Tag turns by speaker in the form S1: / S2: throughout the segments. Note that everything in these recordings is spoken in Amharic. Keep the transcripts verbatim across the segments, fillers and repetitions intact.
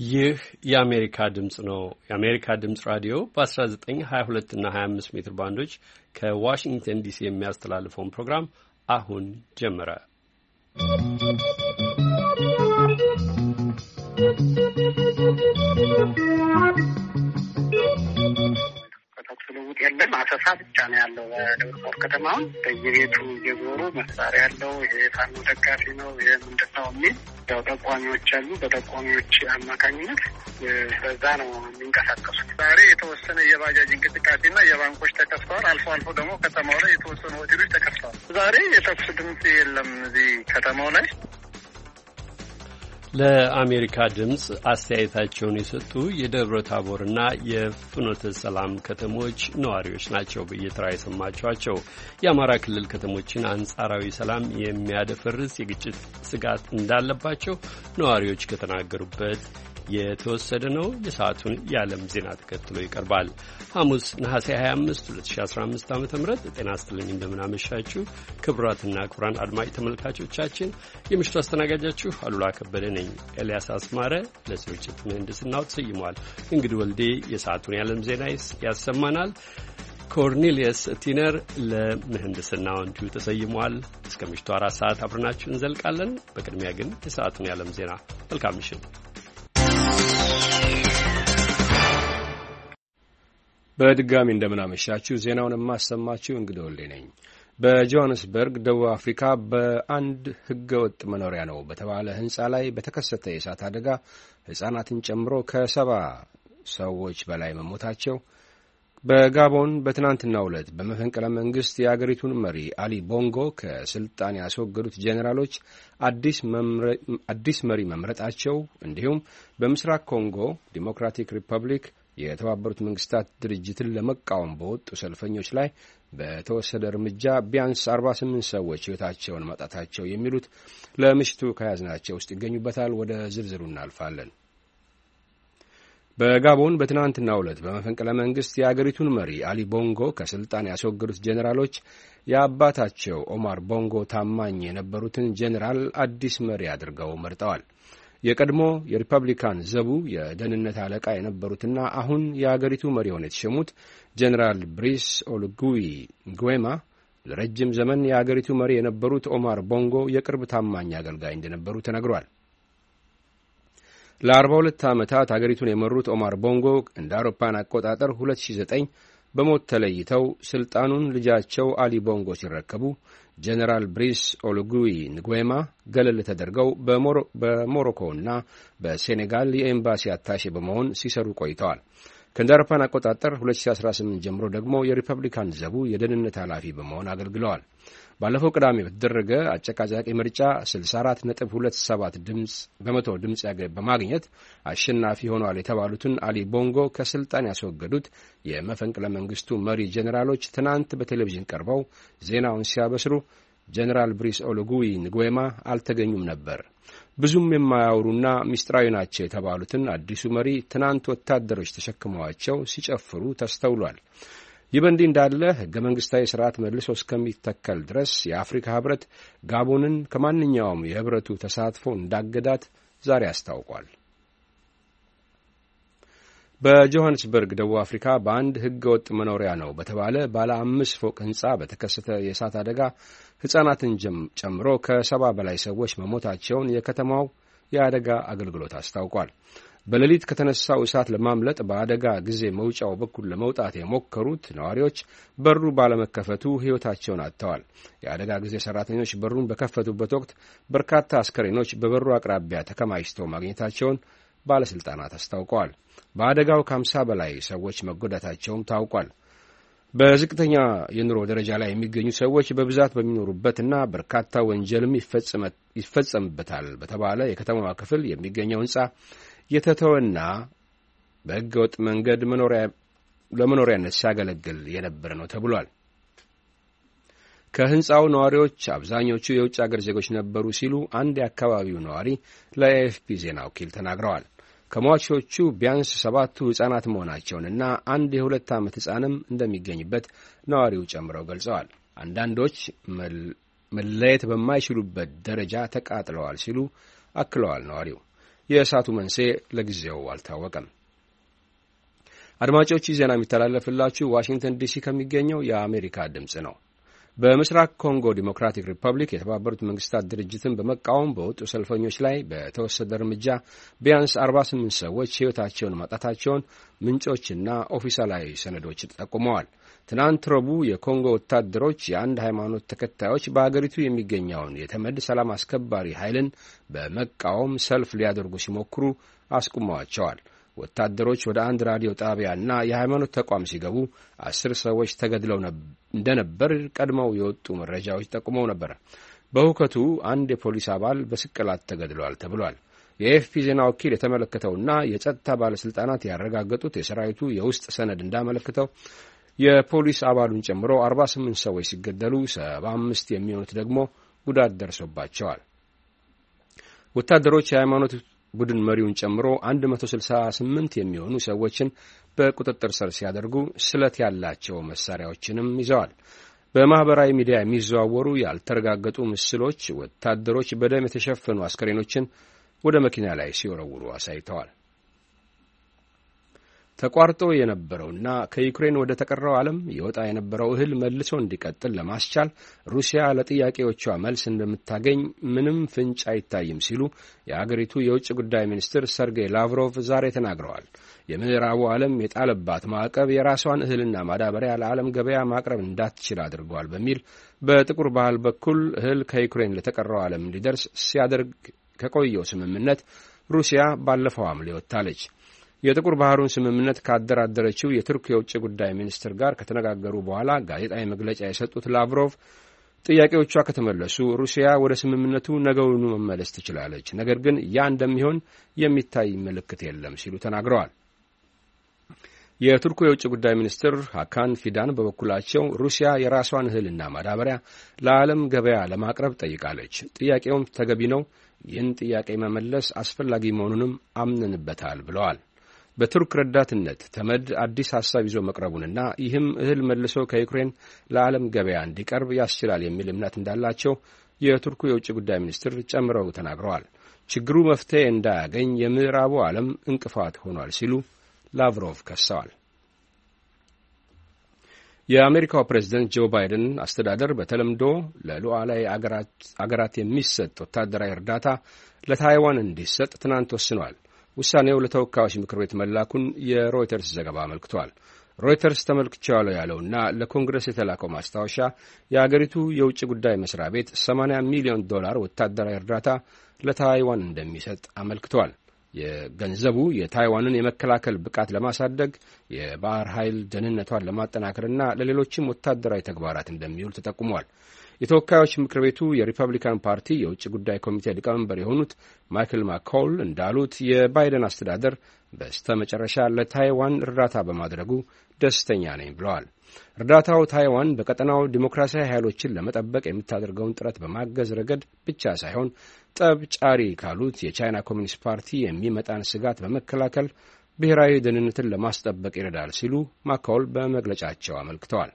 S1: ይህ የአሜሪካ ድምጽ ነው። የአሜሪካ ድምጽ ራዲዮ በ19፣ ሀያ ሁለት እና ሀያ አምስት ሜትር ባንዶች ከዋሽንግተን ዲሲ የሚያስተላልፈውን ፕሮግራም አሁን ጀመረ።
S2: ለውጥ የለም። አሰሳ ብቻ ነው ያለው። በደብረ ታቦር ከተማውን በየቤቱ እየዞሩ መሳሪያ ያለው ይሄ ፋኖ ደጋፊ ነው ይሄ ምንድነው የሚል ያው ጠቋሚዎች አሉ። በጠቋሚዎች አማካኝነት በዛ ነው የሚንቀሳቀሱት። ዛሬ የተወሰነ የባጃጅ እንቅስቃሴና የባንኮች ተከፍተዋል። አልፎ አልፎ ደግሞ ከተማው ላይ የተወሰኑ ሆቴሎች ተከፍተዋል። ዛሬ የተኩስ ድምጽ የለም እዚህ ከተማው ላይ።
S1: ለአሜሪካ ድምጽ አስተያየታቸውን የሰጡ የደብረ ታቦርና የፍኖተ ሰላም ከተሞች ነዋሪዎች ናቸው። በየተራ የሰማችኋቸው የአማራ ክልል ከተሞችን አንጻራዊ ሰላም የሚያደፈርስ የግጭት ስጋት እንዳለባቸው ነዋሪዎች ከተናገሩበት የተወሰደ ነው። የሰዓቱን የዓለም ዜና ተከትሎ ይቀርባል። ሐሙስ ነሐሴ ሀያ አምስት ሁለት ሺህ አስራ አምስት ዓመተ ምህረት ጤና ይስጥልኝ። እንደምናመሻችሁ ክቡራትና ክቡራን አድማጭ ተመልካቾቻችን፣ የምሽቱ አስተናጋጃችሁ አሉላ ከበደ ነኝ። ኤልያስ አስማረ ለስርጭት ምህንድስናው ተሰይሟል። እንግዲህ ወልዴ የሰዓቱን የዓለም ዜና ያሰማናል። ኮርኔሊየስ ቲነር ለምህንድስናው እንዲሁ ተሰይሟል። እስከ ምሽቱ አራት ሰዓት አብረናችሁ እንዘልቃለን። በቅድሚያ ግን የሰዓቱን የዓለም ዜና። መልካም ምሽት።
S3: በድጋሚ እንደምናመሻችሁ ዜናውን የማሰማችሁ እንግዲህ ወልዴ ነኝ። በጆሃንስበርግ ደቡብ አፍሪካ በአንድ ህገወጥ መኖሪያ ነው በተባለ ህንጻ ላይ በተከሰተ የእሳት አደጋ ህጻናትን ጨምሮ ከሰባ ሰዎች በላይ መሞታቸው፣ በጋቦን በትናንትናው ዕለት በመፈንቅለ መንግስት የአገሪቱን መሪ አሊ ቦንጎ ከስልጣን ያስወገዱት ጄኔራሎች አዲስ መሪ መምረጣቸው፣ እንዲሁም በምስራቅ ኮንጎ ዲሞክራቲክ ሪፐብሊክ የተባበሩት መንግስታት ድርጅትን ለመቃወም በወጡ ሰልፈኞች ላይ በተወሰደ እርምጃ ቢያንስ አርባ ስምንት ሰዎች ህይወታቸውን ማጣታቸው የሚሉት ለምሽቱ ከያዝናቸው ውስጥ ይገኙበታል። ወደ ዝርዝሩ እናልፋለን። በጋቦን በትናንትናው ዕለት በመፈንቅለ መንግስት የአገሪቱን መሪ አሊ ቦንጎ ከስልጣን ያስወገዱት ጄኔራሎች የአባታቸው ኦማር ቦንጎ ታማኝ የነበሩትን ጄኔራል አዲስ መሪ አድርገው መርጠዋል። የቀድሞ የሪፐብሊካን ዘቡ የደህንነት አለቃ የነበሩትና አሁን የአገሪቱ መሪ ሆነው የተሸሙት ጄኔራል ብሪስ ኦሉጉይ ንጉዌማ ለረጅም ዘመን የአገሪቱ መሪ የነበሩት ኦማር ቦንጎ የቅርብ ታማኝ አገልጋይ እንደነበሩ ተነግሯል። ለአርባ ሁለት ዓመታት አገሪቱን የመሩት ኦማር ቦንጎ እንደ አውሮፓን አቆጣጠር ሁለት ሺህ ዘጠኝ በሞት ተለይተው ስልጣኑን ልጃቸው አሊ ቦንጎ ሲረከቡ ጄኔራል ብሪስ ኦሉጉይ ንጉዌማ ገለል ተደርገው በሞሮኮና በሴኔጋል የኤምባሲ አታሼ በመሆን ሲሰሩ ቆይተዋል። ከእንደ አውሮፓውያን አቆጣጠር ሁለት ሺህ አስራ ስምንት ጀምሮ ደግሞ የሪፐብሊካን ዘቡ የደህንነት ኃላፊ በመሆን አገልግለዋል። ባለፈው ቅዳሜ በተደረገ አጨቃጫቂ ምርጫ ስልሳ አራት ነጥብ ሁለት ሰባት ድምጽ በመቶ ድምጽ በማግኘት አሸናፊ ሆነዋል የተባሉትን አሊ ቦንጎ ከስልጣን ያስወገዱት የመፈንቅለ መንግስቱ መሪ ጄኔራሎች ትናንት በቴሌቪዥን ቀርበው ዜናውን ሲያበስሩ ጄኔራል ብሪስ ኦሉጉይ ንጉዌማ አልተገኙም ነበር። ብዙም የማያወሩና ምስጢራዊ ናቸው የተባሉትን አዲሱ መሪ ትናንት ወታደሮች ተሸክመዋቸው ሲጨፍሩ ተስተውሏል። ይህ በእንዲህ እንዳለ ህገ መንግስታዊ ስርዓት መልሶ እስከሚተከል ድረስ የአፍሪካ ህብረት ጋቦንን ከማንኛውም የህብረቱ ተሳትፎ እንዳገዳት ዛሬ አስታውቋል። በጆሃንስበርግ ደቡብ አፍሪካ በአንድ ህገ ወጥ መኖሪያ ነው በተባለ ባለ አምስት ፎቅ ህንጻ በተከሰተ የእሳት አደጋ ህጻናትን ጨምሮ ከሰባ በላይ ሰዎች መሞታቸውን የከተማው የአደጋ አገልግሎት አስታውቋል። በሌሊት ከተነሳው እሳት ለማምለጥ በአደጋ ጊዜ መውጫው በኩል ለመውጣት የሞከሩት ነዋሪዎች በሩ ባለመከፈቱ ህይወታቸውን አጥተዋል። የአደጋ ጊዜ ሰራተኞች በሩን በከፈቱበት ወቅት በርካታ አስከሬኖች በበሩ አቅራቢያ ተከማችተው ማግኘታቸውን ባለስልጣናት አስታውቀዋል። በአደጋው ከሀምሳ በላይ ሰዎች መጎዳታቸውም ታውቋል። በዝቅተኛ የኑሮ ደረጃ ላይ የሚገኙ ሰዎች በብዛት በሚኖሩበትና በርካታ ወንጀልም ይፈጸምበታል በተባለ የከተማዋ ክፍል የሚገኘው ህንጻ የተተወና በህገ ወጥ መንገድ ለመኖሪያነት ሲያገለግል የነበረ ነው ተብሏል። ከህንጻው ነዋሪዎች አብዛኞቹ የውጭ አገር ዜጎች ነበሩ ሲሉ አንድ የአካባቢው ነዋሪ ለኤኤፍፒ ዜና ወኪል ተናግረዋል። ከሟቾቹ ቢያንስ ሰባቱ ህጻናት መሆናቸውንና አንድ የሁለት ዓመት ህጻንም እንደሚገኝበት ነዋሪው ጨምረው ገልጸዋል። አንዳንዶች መለየት በማይችሉበት ደረጃ ተቃጥለዋል ሲሉ አክለዋል ነዋሪው። የእሳቱ መንስኤ ለጊዜው አልታወቀም። አድማጮች ዜና የሚተላለፍላችሁ ዋሽንግተን ዲሲ ከሚገኘው የአሜሪካ ድምጽ ነው። በምስራቅ ኮንጎ ዲሞክራቲክ ሪፐብሊክ የተባበሩት መንግስታት ድርጅትን በመቃወም በወጡ ሰልፈኞች ላይ በተወሰደ እርምጃ ቢያንስ አርባ ስምንት ሰዎች ሕይወታቸውን ማጣታቸውን ምንጮችና ኦፊሳላዊ ሰነዶች ጠቁመዋል። ትናንት ረቡዕ የኮንጎ ወታደሮች የአንድ ሃይማኖት ተከታዮች በአገሪቱ የሚገኘውን የተመድ ሰላም አስከባሪ ኃይልን በመቃወም ሰልፍ ሊያደርጉ ሲሞክሩ አስቁመዋቸዋል። ወታደሮች ወደ አንድ ራዲዮ ጣቢያና የሃይማኖት ተቋም ሲገቡ አስር ሰዎች ተገድለው እንደነበር ቀድመው የወጡ መረጃዎች ጠቁመው ነበር። በሁከቱ አንድ የፖሊስ አባል በስቅላት ተገድሏል ተብሏል። የኤፍፒ ዜና ወኪል የተመለከተውና የጸጥታ ባለስልጣናት ያረጋገጡት የሰራዊቱ የውስጥ ሰነድ እንዳመለከተው የፖሊስ አባሉን ጨምሮ አርባ ስምንት ሰዎች ሲገደሉ ሰባ አምስት የሚሆኑት ደግሞ ጉዳት ደርሶባቸዋል። ወታደሮች የሃይማኖት ቡድን መሪውን ጨምሮ አንድ መቶ ስልሳ ስምንት የሚሆኑ ሰዎችን በቁጥጥር ስር ሲያደርጉ ስለት ያላቸው መሳሪያዎችንም ይዘዋል። በማህበራዊ ሚዲያ የሚዘዋወሩ ያልተረጋገጡ ምስሎች ወታደሮች በደም የተሸፈኑ አስከሬኖችን ወደ መኪና ላይ ሲወረውሩ አሳይተዋል። ተቋርጦ የነበረውና ከዩክሬን ወደ ተቀረው ዓለም የወጣ የነበረው እህል መልሶ እንዲቀጥል ለማስቻል ሩሲያ ለጥያቄዎቿ መልስ እንደምታገኝ ምንም ፍንጭ አይታይም ሲሉ የአገሪቱ የውጭ ጉዳይ ሚኒስትር ሰርጌይ ላቭሮቭ ዛሬ ተናግረዋል። የምዕራቡ ዓለም የጣለባት ማዕቀብ የራሷን እህልና ማዳበሪያ ለዓለም ገበያ ማቅረብ እንዳትችል አድርገዋል በሚል በጥቁር ባህር በኩል እህል ከዩክሬን ለተቀረው ዓለም እንዲደርስ ሲያደርግ ከቆየው ስምምነት ሩሲያ ባለፈው ሐምሌ ወጥታለች። የጥቁር ባህሩን ስምምነት ካደራደረችው የቱርክ የውጭ ጉዳይ ሚኒስትር ጋር ከተነጋገሩ በኋላ ጋዜጣዊ መግለጫ የሰጡት ላቭሮቭ ጥያቄዎቿ ከተመለሱ ሩሲያ ወደ ስምምነቱ ነገውኑ መመለስ ትችላለች፣ ነገር ግን ያ እንደሚሆን የሚታይ ምልክት የለም ሲሉ ተናግረዋል። የቱርኩ የውጭ ጉዳይ ሚኒስትር ሀካን ፊዳን በበኩላቸው ሩሲያ የራሷን እህልና ማዳበሪያ ለዓለም ገበያ ለማቅረብ ጠይቃለች። ጥያቄውም ተገቢ ነው። ይህን ጥያቄ መመለስ አስፈላጊ መሆኑንም አምነንበታል ብለዋል። በቱርክ ረዳትነት ተመድ አዲስ ሐሳብ ይዞ መቅረቡንና ይህም እህል መልሶ ከዩክሬን ለዓለም ገበያ እንዲቀርብ ያስችላል የሚል እምነት እንዳላቸው የቱርኩ የውጭ ጉዳይ ሚኒስትር ጨምረው ተናግረዋል። ችግሩ መፍትሄ እንዳያገኝ የምዕራቡ ዓለም እንቅፋት ሆኗል ሲሉ ላቭሮቭ ከሰዋል። የአሜሪካው ፕሬዝደንት ጆ ባይደን አስተዳደር በተለምዶ ለሉዓላዊ አገራት የሚሰጥ ወታደራዊ እርዳታ ለታይዋን እንዲሰጥ ትናንት ወስኗል። ውሳኔው ለተወካዮች ምክር ቤት መላኩን የሮይተርስ ዘገባ አመልክቷል። ሮይተርስ ተመልክቻለሁ ያለውና ለኮንግረስ የተላከው ማስታወሻ የአገሪቱ የውጭ ጉዳይ መስሪያ ቤት ሰማንያ ሚሊዮን ዶላር ወታደራዊ እርዳታ ለታይዋን እንደሚሰጥ አመልክቷል። የገንዘቡ የታይዋንን የመከላከል ብቃት ለማሳደግ፣ የባህር ኃይል ደህንነቷን ለማጠናከርና ለሌሎችም ወታደራዊ ተግባራት እንደሚውል ተጠቁሟል። የተወካዮች ምክር ቤቱ የሪፐብሊካን ፓርቲ የውጭ ጉዳይ ኮሚቴ ሊቀመንበር የሆኑት ማይክል ማኮል እንዳሉት የባይደን አስተዳደር በስተ መጨረሻ ለታይዋን እርዳታ በማድረጉ ደስተኛ ነኝ ብለዋል። እርዳታው ታይዋን በቀጠናው ዲሞክራሲያዊ ኃይሎችን ለመጠበቅ የምታደርገውን ጥረት በማገዝ ረገድ ብቻ ሳይሆን ጠብ ጫሪ ካሉት የቻይና ኮሚኒስት ፓርቲ የሚመጣን ስጋት በመከላከል ብሔራዊ ደህንነትን ለማስጠበቅ ይረዳል ሲሉ ማኮል በመግለጫቸው አመልክተዋል።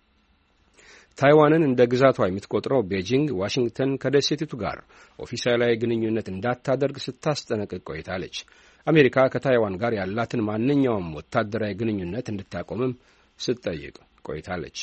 S3: ታይዋንን እንደ ግዛቷ የምትቆጥረው ቤጂንግ ዋሽንግተን ከደሴቲቱ ጋር ኦፊሴላዊ ግንኙነት እንዳታደርግ ስታስጠነቅቅ ቆይታለች። አሜሪካ ከታይዋን ጋር ያላትን ማንኛውም ወታደራዊ ግንኙነት እንድታቆምም ስትጠይቅ ቆይታለች።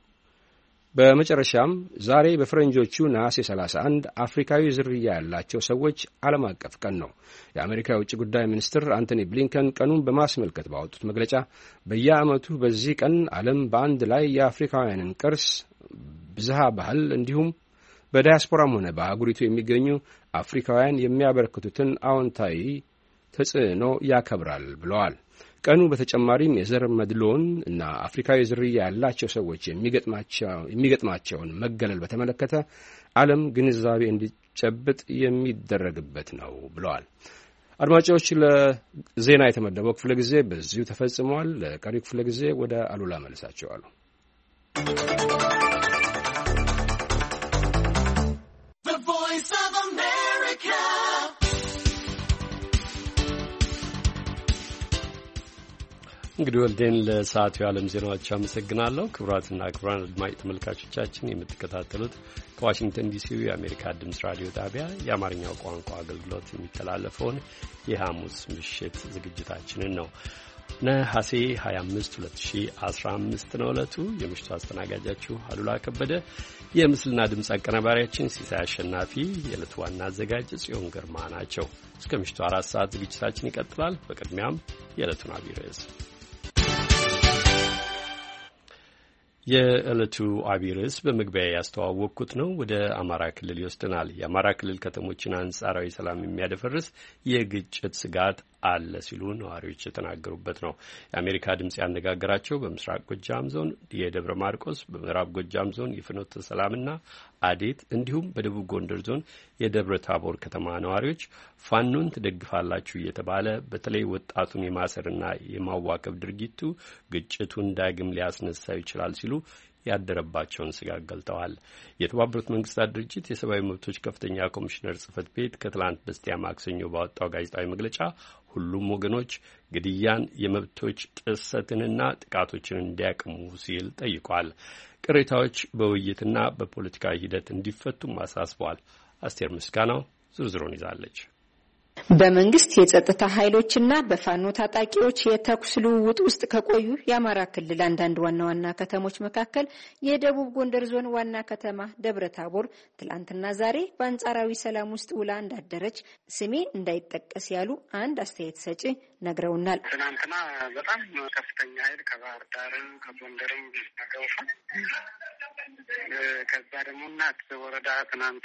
S3: በመጨረሻም ዛሬ በፈረንጆቹ ነሐሴ ሰላሳ አንድ አፍሪካዊ ዝርያ ያላቸው ሰዎች ዓለም አቀፍ ቀን ነው። የአሜሪካ የውጭ ጉዳይ ሚኒስትር አንቶኒ ብሊንከን ቀኑን በማስመልከት ባወጡት መግለጫ በየዓመቱ በዚህ ቀን ዓለም በአንድ ላይ የአፍሪካውያንን ቅርስ፣ ብዝሃ ባህል እንዲሁም በዳያስፖራም ሆነ በአህጉሪቱ የሚገኙ አፍሪካውያን የሚያበረክቱትን አዎንታዊ ተጽዕኖ ያከብራል ብለዋል። ቀኑ በተጨማሪም የዘር መድሎን እና አፍሪካዊ ዝርያ ያላቸው ሰዎች የሚገጥማቸውን መገለል በተመለከተ ዓለም ግንዛቤ እንዲጨብጥ የሚደረግበት ነው ብለዋል። አድማጮች፣ ለዜና የተመደበው ክፍለ ጊዜ በዚሁ ተፈጽሟል። ለቀሪው ክፍለ ጊዜ ወደ አሉላ መልሳቸዋለሁ።
S1: እንግዲህ ወልዴን ለሰዓቱ የዓለም ዜናዎች አመሰግናለሁ። ክቡራትና ክቡራን አድማጭ ተመልካቾቻችን የምትከታተሉት ከዋሽንግተን ዲሲው የአሜሪካ ድምፅ ራዲዮ ጣቢያ የአማርኛው ቋንቋ አገልግሎት የሚተላለፈውን የሐሙስ ምሽት ዝግጅታችንን ነው። ነሐሴ ሀያ አምስት ሁለት ሺህ አስራ አምስት ነው ዕለቱ። የምሽቱ አስተናጋጃችሁ አሉላ ከበደ፣ የምስልና ድምፅ አቀናባሪያችን ሲሳይ አሸናፊ፣ የዕለቱ ዋና አዘጋጅ ጽዮን ግርማ ናቸው። እስከ ምሽቱ አራት ሰዓት ዝግጅታችን ይቀጥላል። በቅድሚያም የዕለቱን አብይ ርዕስ የዕለቱ አብይ ርዕስ በመግቢያ ያስተዋወቅኩት ነው። ወደ አማራ ክልል ይወስደናል። የአማራ ክልል ከተሞችን አንጻራዊ ሰላም የሚያደፈርስ የግጭት ስጋት አለ ሲሉ ነዋሪዎች የተናገሩበት ነው። የአሜሪካ ድምጽ ያነጋገራቸው በምስራቅ ጎጃም ዞን የደብረ ማርቆስ፣ በምዕራብ ጎጃም ዞን የፍኖተ ሰላምና አዴት እንዲሁም በደቡብ ጎንደር ዞን የደብረ ታቦር ከተማ ነዋሪዎች ፋኖን ትደግፋላችሁ እየተባለ በተለይ ወጣቱን የማሰርና የማዋከብ ድርጊቱ ግጭቱን ዳግም ሊያስነሳው ይችላል ሲሉ ያደረባቸውን ስጋት ገልጠዋል። የተባበሩት መንግስታት ድርጅት የሰብአዊ መብቶች ከፍተኛ ኮሚሽነር ጽህፈት ቤት ከትላንት በስቲያ ማክሰኞ ባወጣው ጋዜጣዊ መግለጫ ሁሉም ወገኖች ግድያን፣ የመብቶች ጥሰትንና ጥቃቶችን እንዲያቅሙ ሲል ጠይቋል። ቅሬታዎች በውይይትና በፖለቲካዊ ሂደት እንዲፈቱም አሳስበዋል። አስቴር ምስጋናው ዝርዝሩን ይዛለች።
S4: በመንግስት የጸጥታ ኃይሎችና በፋኖ ታጣቂዎች የተኩስ ልውውጥ ውስጥ ከቆዩ የአማራ ክልል አንዳንድ ዋና ዋና ከተሞች መካከል የደቡብ ጎንደር ዞን ዋና ከተማ ደብረ ታቦር ትላንትና ዛሬ በአንጻራዊ ሰላም ውስጥ ውላ እንዳደረች ስሜ እንዳይጠቀስ ያሉ አንድ አስተያየት ሰጪ ነግረውናል።
S2: ትናንትና በጣም ከፍተኛ ኃይል ከባህር ዳርም ከጎንደርም ገውፋ ከዛ ደግሞ እናት ወረዳ ትናንት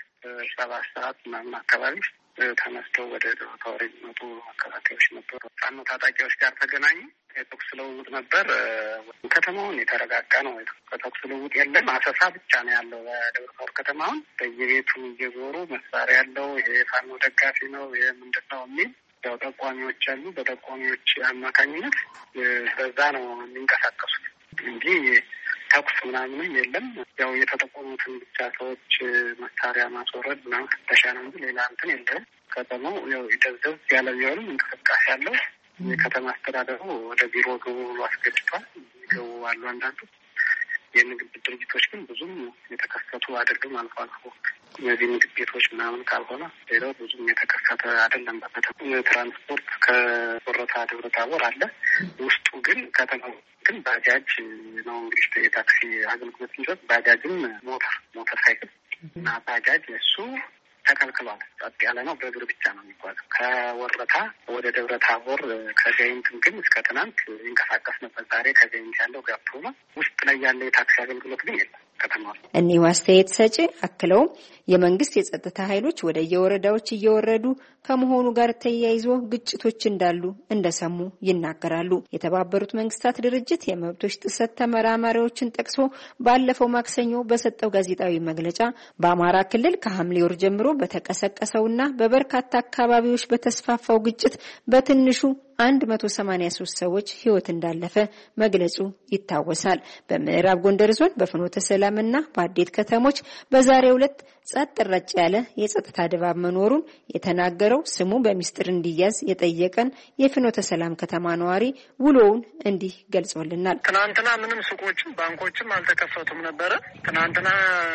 S2: ሰባት ሰዓት ምናምን አካባቢ ተነስተው ወደ ደብረ የሚመጡ መከላከያዎች ነበሩ። ፋኖ ታጣቂዎች ጋር ተገናኙ። የተኩስ ልውውጥ ነበር። ከተማውን የተረጋጋ ነው። ከተኩስ ልውውጥ የለም። አሰሳ ብቻ ነው ያለው። በደብረ ታቦር ከተማውን በየቤቱ እየዞሩ መሳሪያ ያለው ይሄ ፋኖ ደጋፊ ነው ይሄ ምንድን ነው የሚል ያው ጠቋሚዎች አሉ። በጠቋሚዎች አማካኝነት በዛ ነው የሚንቀሳቀሱት እንጂ ተኩስ ምናምንም የለም። ያው የተጠቆሙትን ብቻ ሰዎች መሳሪያ ማስወረድ ምናምን ፍተሻ ነው እንጂ ሌላ እንትን የለም። ከተማው ያው ደብዘብ ያለ ቢሆንም እንቅስቃሴ ያለው የከተማ አስተዳደሩ ወደ ቢሮ ግቡ ብሎ አስገድቷል። ገቡ አሉ። አንዳንዱ የንግድ ድርጅቶች ግን ብዙም የተከፈቱ አይደሉም። አልፎ አልፎ እነዚህ ምግብ ቤቶች ምናምን ካልሆነ ሌላው ብዙም የተከፈተ አይደለም። በከተማ ትራንስፖርት ከወረታ ደብረ ታቦር አለ። ውስጡ ግን ከተማው ግን ባጃጅ ነው እንግዲህ የታክሲ አገልግሎት የሚሰጥ ባጃጅም ሞተር ሞተር ሳይክል እና ባጃጅ እሱ ተከልክሏል። ጸጥ ያለ ነው። በእግር ብቻ ነው የሚጓዘው። ከወረታ ወደ ደብረ ታቦር ከጋይንት ግን እስከ ትናንት ይንቀሳቀስ ነበር። ዛሬ ከጋይንት ያለው ገብቶ ነው። ውስጥ ላይ ያለ የታክሲ አገልግሎት ግን የለም።
S4: እኒሁ አስተያየት ሰጪ አክለውም የመንግስት የጸጥታ ኃይሎች ወደ የወረዳዎች እየወረዱ ከመሆኑ ጋር ተያይዞ ግጭቶች እንዳሉ እንደሰሙ ይናገራሉ። የተባበሩት መንግስታት ድርጅት የመብቶች ጥሰት ተመራማሪዎችን ጠቅሶ ባለፈው ማክሰኞ በሰጠው ጋዜጣዊ መግለጫ በአማራ ክልል ከሐምሌ ወር ጀምሮ በተቀሰቀሰውና በበርካታ አካባቢዎች በተስፋፋው ግጭት በትንሹ አንድ መቶ ሰማኒያ ሶስት ሰዎች ህይወት እንዳለፈ መግለጹ ይታወሳል። በምዕራብ ጎንደር ዞን በፍኖተ ሰላምና በአዴት ከተሞች በዛሬው ዕለት ጸጥ ረጭ ያለ የጸጥታ ድባብ መኖሩን የተናገረው ስሙ በሚስጥር እንዲያዝ የጠየቀን የፍኖተ ሰላም ከተማ ነዋሪ ውሎውን እንዲህ ገልጾልናል።
S5: ትናንትና ምንም ሱቆችም ባንኮችም አልተከፈቱም ነበረ። ትናንትና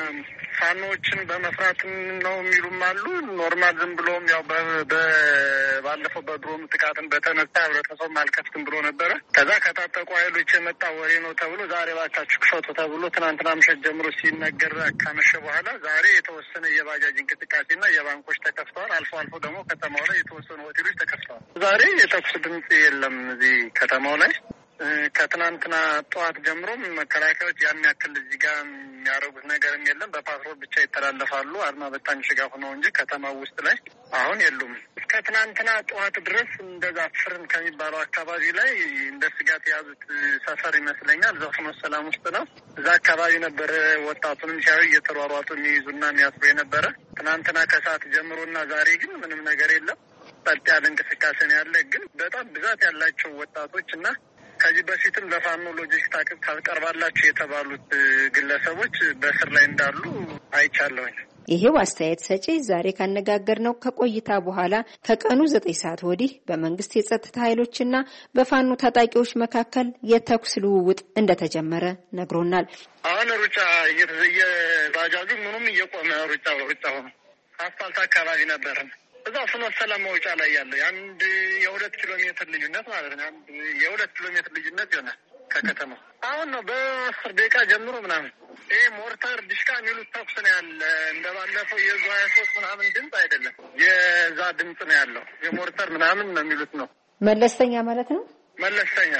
S5: ፋኖችን በመፍራት ነው የሚሉም አሉ። ኖርማል ዝም ብሎም ያው ባለፈው በድሮም ጥቃትን በተነሳ ህብረተሰቡ አልከፍትም ብሎ ነበረ። ከዛ ከታጠቁ ኃይሎች የመጣ ወሬ ነው ተብሎ ዛሬ ባካችሁ ክፈቱ ተብሎ ትናንትና ምሽት ጀምሮ ሲነገር ካመሸ በኋላ ዛሬ የተወሰነ የባጃጅ እንቅስቃሴና የባንኮች ተከፍተዋል። አልፎ አልፎ ደግሞ ከተማው ላይ የተወሰኑ ሆቴሎች ተከፍተዋል። ዛሬ የተኩስ ድምጽ የለም እዚህ ከተማው ላይ። ከትናንትና ጠዋት ጀምሮ መከላከያዎች ያን ያክል እዚህ ጋር የሚያደርጉት ነገርም የለም። በፓትሮል ብቻ ይተላለፋሉ አድማ በታኝ ሽጋፍ ነው እንጂ ከተማው ውስጥ ላይ አሁን የሉም። እስከ ትናንትና ጠዋት ድረስ እንደዛ ፍርን ከሚባለው አካባቢ ላይ እንደ ስጋት የያዙት ሰፈር ይመስለኛል። ዘፍኖተ ሰላም ውስጥ ነው። እዛ አካባቢ ነበረ ወጣቱንም ሲያዩ እየተሯሯጡ የሚይዙና የሚያስሩ የነበረ። ትናንትና ከሰዓት ጀምሮና ዛሬ ግን ምንም ነገር የለም። ጸጥ ያለ እንቅስቃሴ ነው ያለ። ግን በጣም ብዛት ያላቸው ወጣቶች እና ከዚህ በፊትም ለፋኖ ሎጂስቲክስ ታቀርባላችሁ የተባሉት ግለሰቦች በእስር ላይ እንዳሉ አይቻለሁኝ።
S4: ይሄው አስተያየት ሰጪ ዛሬ ካነጋገርነው ከቆይታ በኋላ ከቀኑ ዘጠኝ ሰዓት ወዲህ በመንግስት የጸጥታ ኃይሎችና በፋኖ ታጣቂዎች መካከል የተኩስ ልውውጥ እንደተጀመረ ነግሮናል።
S5: አሁን ሩጫ እየባጃጁ ምኑም እየቆመ ሩጫ ሩጫ ሆነ። አስፋልት አካባቢ ነበር። እዛ ፍኖተ ሰላም መውጫ ላይ ያለው አንድ የሁለት ኪሎ ሜትር ልዩነት ማለት ነው። አንድ የሁለት ኪሎ ሜትር ልዩነት ይሆናል ከከተማው። አሁን ነው በአስር ደቂቃ ጀምሮ ምናምን ይሄ ሞርተር ዲሽቃ የሚሉት ተኩስ ነው ያለ። እንደባለፈው የዙ ሀያ ሶስት ምናምን ድምፅ አይደለም፣ የዛ ድምፅ ነው ያለው። የሞርተር ምናምን ነው የሚሉት ነው።
S4: መለስተኛ ማለት ነው።
S5: መለስተኛ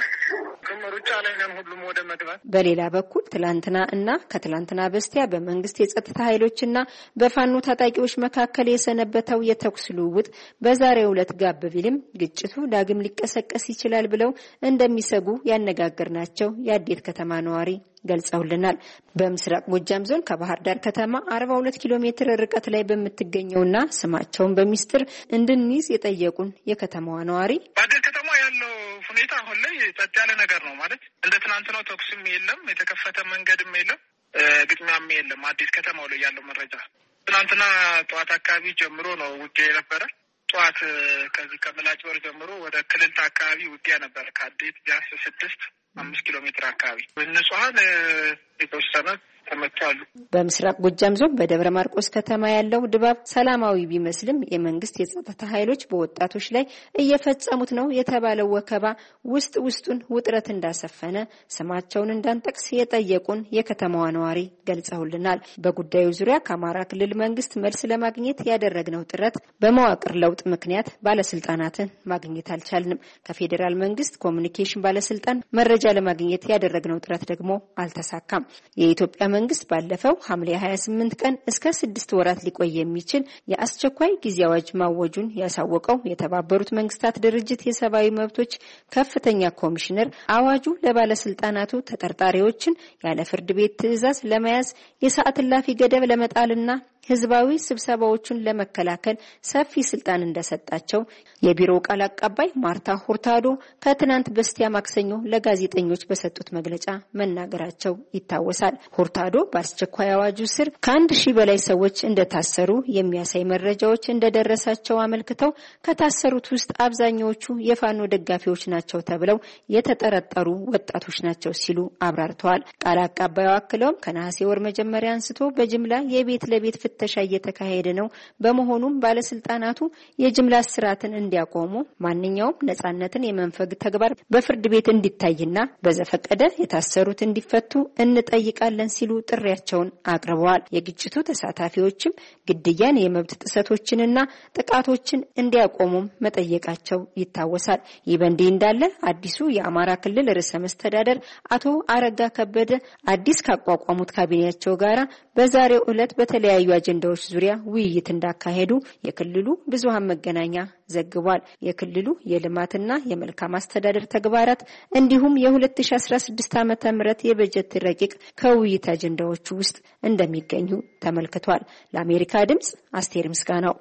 S5: ሩጫ ላይ ነን ሁሉም ወደ መግባት።
S4: በሌላ በኩል ትላንትና እና ከትላንትና በስቲያ በመንግስት የጸጥታ ኃይሎችና በፋኖ ታጣቂዎች መካከል የሰነበተው የተኩስ ልውውጥ በዛሬው ዕለት ጋብ ቢልም ግጭቱ ዳግም ሊቀሰቀስ ይችላል ብለው እንደሚሰጉ ያነጋገርናቸው የአዴት ከተማ ነዋሪ ገልጸውልናል። በምስራቅ ጎጃም ዞን ከባህር ዳር ከተማ አርባ ሁለት ኪሎ ሜትር ርቀት ላይ በምትገኘውና ስማቸውን በሚስጥር እንድንይዝ የጠየቁን የከተማዋ ነዋሪ
S5: በአዴት ከተማ ያለው ሁኔታ አሁን ላይ ጸጥ ያለ ነገር ነው ማለት እንደ ትናንት ነው። ተኩስም የለም፣ የተከፈተ መንገድም የለም፣ ግጥሚያም የለም። አዲስ ከተማው ላይ ያለው መረጃ ትናንትና ጠዋት አካባቢ ጀምሮ ነው ውጊያ የነበረ። ጠዋት ከዚህ ከምላጭ በር ጀምሮ ወደ ክልልታ አካባቢ ውጊያ ነበር። ከአዴት ቢያንስ ስድስት አምስት ኪሎ ሜትር አካባቢ ንጹሃን የተወሰነ ተመታሉ።
S4: በምስራቅ ጎጃም ዞን በደብረ ማርቆስ ከተማ ያለው ድባብ ሰላማዊ ቢመስልም የመንግስት የጸጥታ ኃይሎች በወጣቶች ላይ እየፈጸሙት ነው የተባለው ወከባ ውስጥ ውስጡን ውጥረት እንዳሰፈነ ስማቸውን እንዳንጠቅስ የጠየቁን የከተማዋ ነዋሪ ገልጸውልናል። በጉዳዩ ዙሪያ ከአማራ ክልል መንግስት መልስ ለማግኘት ያደረግነው ጥረት በመዋቅር ለውጥ ምክንያት ባለስልጣናትን ማግኘት አልቻልንም። ከፌዴራል መንግስት ኮሚኒኬሽን ባለስልጣን መረጃ ለማግኘት ያደረግነው ጥረት ደግሞ አልተሳካም። የኢትዮጵያ መንግስት ባለፈው ሐምሌ ሀያ ስምንት ቀን እስከ ስድስት ወራት ሊቆይ የሚችል የአስቸኳይ ጊዜ አዋጅ ማወጁን ያሳወቀው የተባበሩት መንግስታት ድርጅት የሰብአዊ መብቶች ከፍተኛ ኮሚሽነር አዋጁ ለባለስልጣናቱ ተጠርጣሪዎችን ያለ ፍርድ ቤት ትዕዛዝ ለመያዝ የሰዓት እላፊ ገደብ ለመጣልና ህዝባዊ ስብሰባዎችን ለመከላከል ሰፊ ስልጣን እንደሰጣቸው የቢሮው ቃል አቀባይ ማርታ ሁርታዶ ከትናንት በስቲያ ማክሰኞ ለጋዜጠኞች በሰጡት መግለጫ መናገራቸው ይታወሳል። ሁርታዶ በአስቸኳይ አዋጁ ስር ከአንድ ሺህ በላይ ሰዎች እንደታሰሩ የሚያሳይ መረጃዎች እንደደረሳቸው አመልክተው ከታሰሩት ውስጥ አብዛኛዎቹ የፋኖ ደጋፊዎች ናቸው ተብለው የተጠረጠሩ ወጣቶች ናቸው ሲሉ አብራርተዋል። ቃል አቀባዩ አክለውም ከነሐሴ ወር መጀመሪያ አንስቶ በጅምላ የቤት ለቤት ፍተሻ እየተካሄደ ነው። በመሆኑም ባለስልጣናቱ የጅምላ ስርዓትን እንዲያቆሙ ማንኛውም ነጻነትን የመንፈግ ተግባር በፍርድ ቤት እንዲታይና በዘፈቀደ የታሰሩት እንዲፈቱ እንጠይቃለን ሲሉ ጥሪያቸውን አቅርበዋል። የግጭቱ ተሳታፊዎችም ግድያን፣ የመብት ጥሰቶችንና ጥቃቶችን እንዲያቆሙም መጠየቃቸው ይታወሳል። ይህ በእንዲህ እንዳለ አዲሱ የአማራ ክልል ርዕሰ መስተዳደር አቶ አረጋ ከበደ አዲስ ካቋቋሙት ካቢኔያቸው ጋራ በዛሬው ዕለት በተለያዩ አጀንዳዎች ዙሪያ ውይይት እንዳካሄዱ የክልሉ ብዙሃን መገናኛ ዘግቧል። የክልሉ የልማትና የመልካም አስተዳደር ተግባራት እንዲሁም የ2016 ዓመተ ምህረት የበጀት ረቂቅ ከውይይት አጀንዳዎቹ ውስጥ እንደሚገኙ ተመልክቷል። ለአሜሪካ ድምጽ አስቴር ምስጋናው።